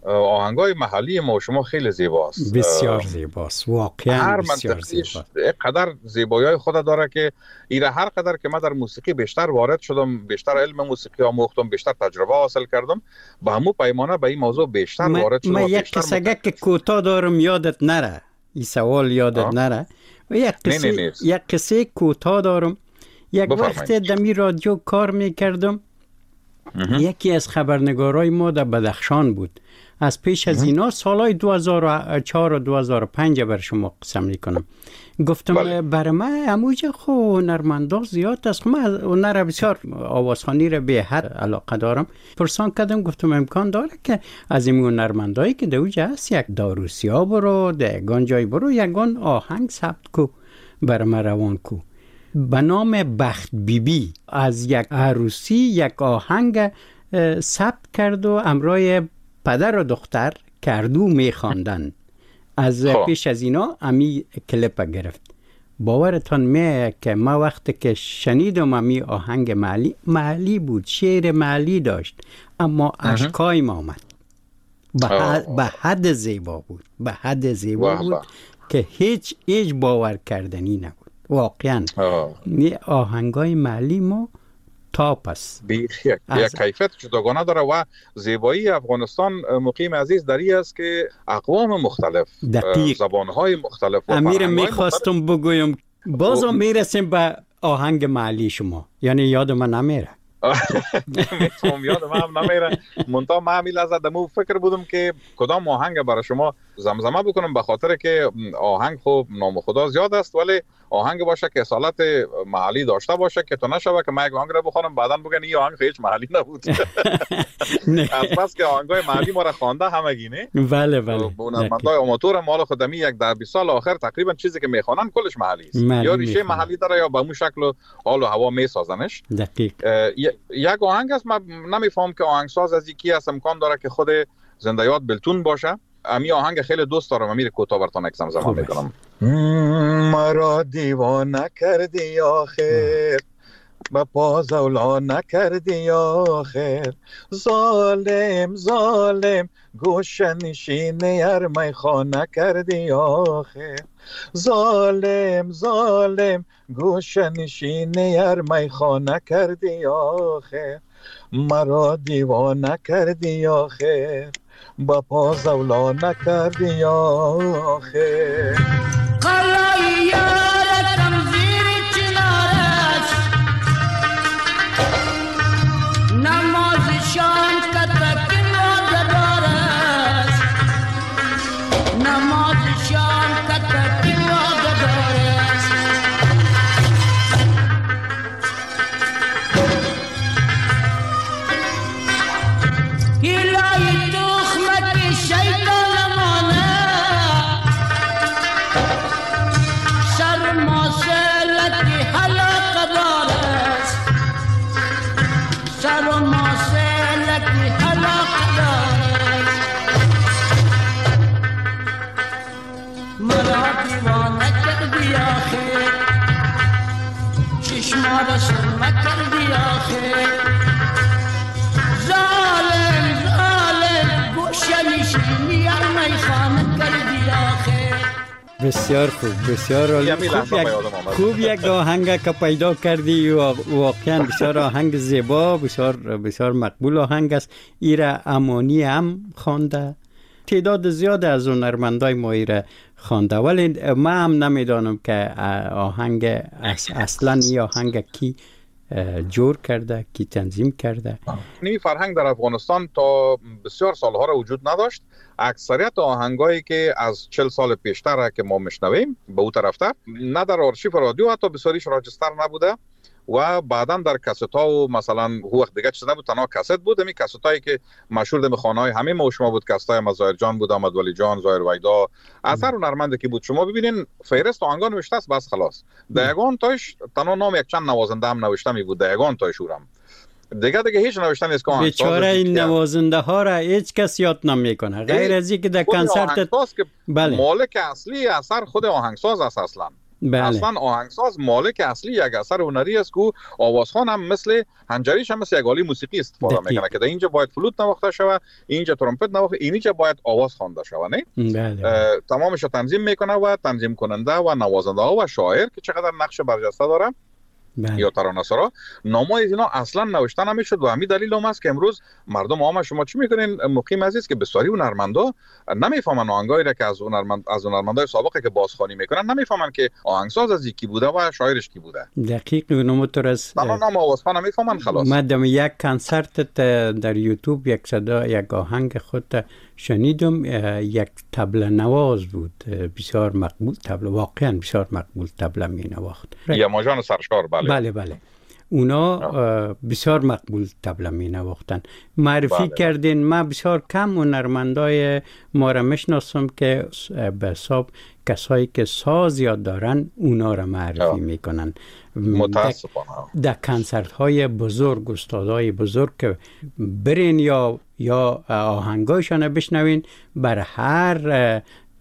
آهنگای محلی ما و شما خیلی زیباست، بسیار زیباست، واقعا هر بسیار منطقیش زیباست. قدر زیبایی خود داره که ایره هر قدر که من در موسیقی بیشتر وارد شدم، بیشتر علم موسیقی آموختم، بیشتر تجربه حاصل کردم، به همو پیمانه به این موضوع بیشتر ما, وارد شدم. ما و یک بیشتر قصه متعلق که کوتاه دارم یادت نره، این سوال یادت آه. نره. و یک نه، قصه نه، نیست. یک قصه کوتاه دارم. یک بفرمایید. وقت دمی رادیو کار میکردم، یکی از خبرنگارای ما در بدخشان بود. از پیش از اینا سالهای دو هزار و چهار و دو هزار و پنج بر شما قسم میکنم. گفتم بله. برای من اموجه خو هنرمندا زیاد است، من هنر بسیار آوازخوانی را به حد علاقه دارم. پرسان کردم، گفتم امکان داره که از این هنرمندایی که دوجه هست یک داروسیا برو، در یگان جای برو یگان آهنگ ثبت کو برای من روان کو به نام بخت بیبی. از یک عروسی یک آهنگ ثبت کرد و امرای پدر و دختر کردو میخواندن. از خواه. پیش از اینا امی کلپ گرفت. باورتان میه که ما وقتی که شنیدم امی آهنگ محلی محلی بود، شعر محلی داشت، اما اشکای ما آمد. به حد, به حد زیبا بود، به حد زیبا بود که هیچ هیچ باور کردنی نبود. واقعا نی آهنگای محلی ما تاپ است. بیخ یک, یک کیفیت جداگانه داره و زیبایی افغانستان مقیم عزیز دری است که اقوام مختلف، دقیق. زبانهای مختلف و امیر میخواستم بگویم بازم میرسیم به آهنگ محلی شما، یعنی یاد من نمیره. میتونم یاد من هم نمیره. منتها من همی لحظه دمو فکر بودم که کدام آهنگ برای شما زمزمه بکنم، به خاطر که آهنگ خوب نام خدا زیاد است، ولی آهنگ باشه که اصالت محلی داشته باشه که تو نشوه که من یک آهنگ را بخونم بعداً بگن این آهنگ هیچ محلی نبود. از پس که آهنگای محلی ما را خوانده همگی نه. بله بله. هنرمندای آماتور مال خودمی یک در بیست سال آخر تقریبا چیزی که میخوانن کلش محلی است، یا ریشه محلی داره یا به اون شکل و حال و هوا میسازنش. دقیق. یک آهنگ است، من نمیفهم که آهنگساز از یکی است، امکان داره که خود زنده یاد بلتون باشه. امی آهنگ خیلی دوست دارم، امیر کوتاه براتون یک زمزمه میکنم. مرا دیوانه کردی آخر، با پا زولا نکردی آخر، ظالم ظالم گوشه نشینه ار میخانه کردی آخر، ظالم ظالم گوشه نشینه ار میخانه کردی آخر، مرا دیوانه کردی آخر، با پا زولا نکردی آخر. قلعی یارتم زیر چنارش، نماز شام کتک نواد دارش، نماز شام کتک نواد دارش. هلای تخمک شیطان مانه، شرم سلتی حلق دارش، شرم سلتی حلق دارش. مرا دیوانه کردی آخر، چشما را سرمه کردی آخر، ظالم ظالم گوشه نشینی ار میخانه کردی آخر. بسیار خوب، بسیار عالی. خوب یک خوب یک آهنگ که پیدا کردی و واقعا بسیار آهنگ زیبا، بسیار بسیار مقبول آهنگ است. ایره امانی هم خوانده، تعداد زیاد از هنرمندای ما ایره خوانده، ولی من هم نمیدانم که آهنگ اصلا این آهنگ کی جور کرده، کی تنظیم کرده. این فرهنگ در افغانستان تا بسیار سالها را وجود نداشت. اکثریت آهنگایی که از چهل سال پیشتر که ما میشنویم به اون طرفته، نه در آرشیف رادیو حتی بسیاریش راجستر نبوده و بعداً در کست ها و مثلا هو وقت دیگه چیز نبود، تنها کست بود. همین کست هایی که مشهور در خانه های همه ما و شما بود، کست های مظاهر جان بود، احمد ولی جان، ظاهر ویدا، اثر هنرمندی که بود. شما ببینین فهرست آهنگا نوشته است، بس خلاص. در یگان تاش تنها نام یک چند نوازنده هم نوشته می بود، در یگان تاش اورم دیگه دیگه هیچ نوشته نیست که آهنگ بیچاره این نوازنده ها را هیچ کس یاد نمیکنه، غیر از اینکه در کنسرت بله. مالک اصلی اثر خود آهنگساز است اصلا. بله. اصلا آهنگساز مالک اصلی یک اثر هنری است که آوازخوان هم مثل هنجریش هم مثل یک آله موسیقی استفاده دقیق. میکنه که در اینجا باید فلوت نواخته شود، اینجا ترومپت نواخته، اینجا باید آواز خوانده شود. نه بله. اه، تمامش رو تنظیم میکنه و تنظیم کننده و نوازنده ها و شاعر که چقدر نقش برجسته داره بله. یا ترانه‌سرا، نامای از اینا اصلا نوشته نمیشد و همین دلیل هم است که امروز مردم عام شما چی میکنین مقیم عزیز که بسیاری هنرمندا نمیفهمن آهنگایی را که از هنرمند از هنرمندای سابقه که بازخوانی میکنن نمیفهمن که آهنگساز از کی بوده و شاعرش کی بوده. دقیق نموتر است. تمام نام آوازخوان نمیفهمن خلاص. مدام یک کنسرت در یوتیوب یک صدا یک آهنگ خود شنیدم، یک طبله نواز بود بسیار مقبول، طبله واقعا بسیار مقبول طبله می نواخت. یا ماجان سرشار. بله بله بله اونا بسیار مقبول طبله می نواختن. معرفی بله. کردین. من بسیار کم هنرمندای ما را میشناسم که به حساب کسایی که ساز یاد دارن اونا را معرفی میکنن. متاسفانه در کنسرت های بزرگ استادای بزرگ که برین یا یا آهنگایشان بشنوین، بر هر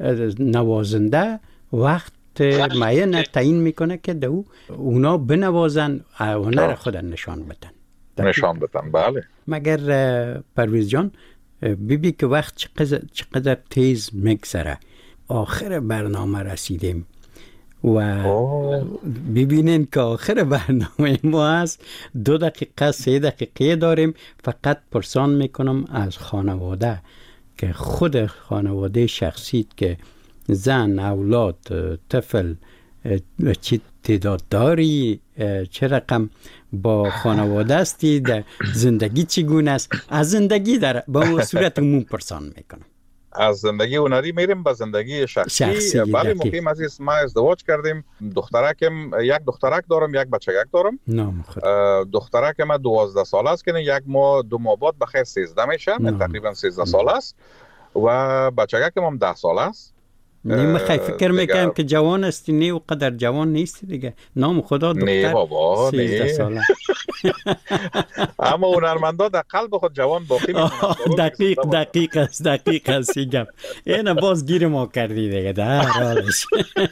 نوازنده وقت معین تعیین میکنه که دو اونا بنوازن، هنر خود نشان بدن. نشان بدن. بله. مگر پرویز جان بیبی که وقت چقدر, چقدر تیز میگذره، آخر برنامه رسیدیم و ببینین که آخر برنامه ما هست. دو دقیقه سه دقیقه داریم. فقط پرسان میکنم از خانواده که خود خانواده شخصیت که زن، اولاد، طفل چی تعداد داری، چه رقم با خانواده استی، در زندگی چگونه است، از زندگی در با صورت عموم پرسان میکنم. از زندگی هنری میریم به زندگی شخصی. شخصی بله مقیم عزیز، ما ازدواج کردیم. دخترکم یک دخترک دارم، یک بچگک دارم. نام خود. دخترک ما دوازده سال است که یک ماه دو ماه بعد بخیر سیزده میشه، تقریبا سیزده سال است و بچگکم هم ده سال است. نیم خیلی فکر میکنم که جوان استی، نه و قدر جوان نیستی دیگه. نام خدا دختر نه بابا سیزده ساله. اما هنرمندا در قلب خود جوان باقی میمونن. دقیق دقیق است دقیق است گپ. اینا باز گیر ما کردی دیگه در حالش.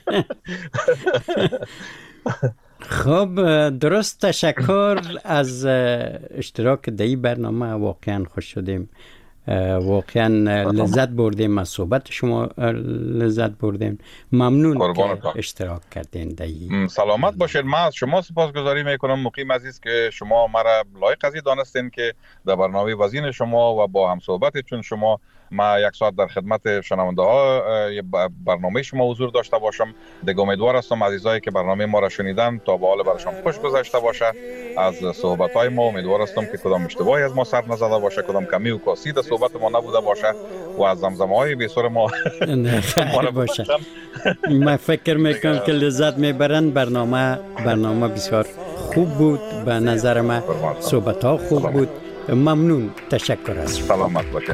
خب درست، تشکر از اشتراک در این برنامه. واقعا خوش شدیم، واقعا لذت بردیم از صحبت شما، لذت بردیم. ممنون که اشتراک کردین در این. سلامت باشید. من از شما سپاسگزاری میکنم مقیم عزیز که شما مرا لایق از این دانستین که در برنامه وزین شما و با هم صحبت چون شما ما یک ساعت در خدمت شنونده ها برنامه شما حضور داشته باشم. دیگه امیدوار هستم عزیزایی که برنامه ما را شنیدن تا به حال برشان خوش گذشته باشه. از صحبت های ما امیدوار هستم که کدام اشتباهی از ما سر نزده باشه، کدام کمی و کاسی در صحبت ما نبوده باشه و از زمزمه های بیسور ما خیر باشه. من فکر میکنم که لذت میبرن. برنامه برنامه بسیار خوب بود به نظر من، صحبت ها خوب بود. ممنون، تشکر از شما. سلامت باشه.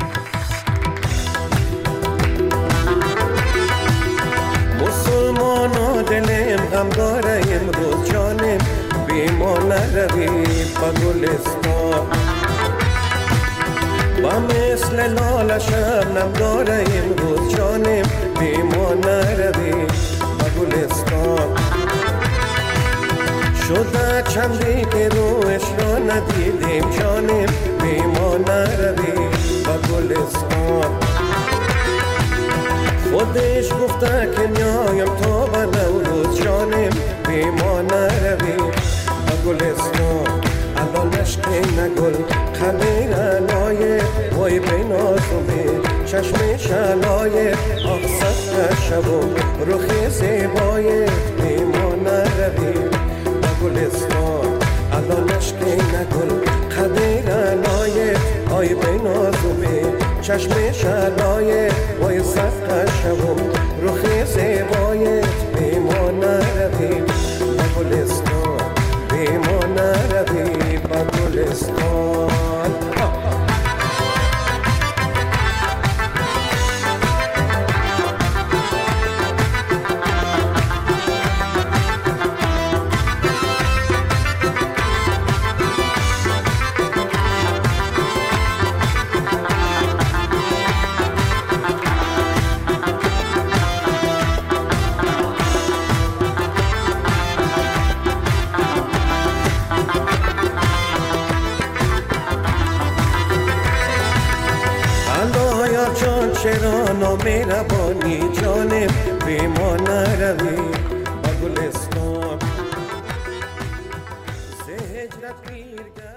مسلمانا دلم غم داره امروز جانم بیما نروی با گلستان با مثل لاله شبنم داره امروز جانم بیما نروی با گلستان شده چندی که روش را ندیدیم جانم بیما نروی با گلستان خودش گفته که میایم تا به نوروز جانم بی ما نروی به گلستان الانش که نگل خمیر علایه وای بین آزومه چشم شلایه آخ سفت شبو رخ زیبایه بی ما نروی به گلستان الانش که نگل خمیر علایه وای بین آزومه چشم شلایه وای سفت شبو رخ زیبایه بی ما نروی به گلستان بی ما نروی به گلستان. شیران و مهربانی جانم بی ما نروی با گلستان ز هجرت پیر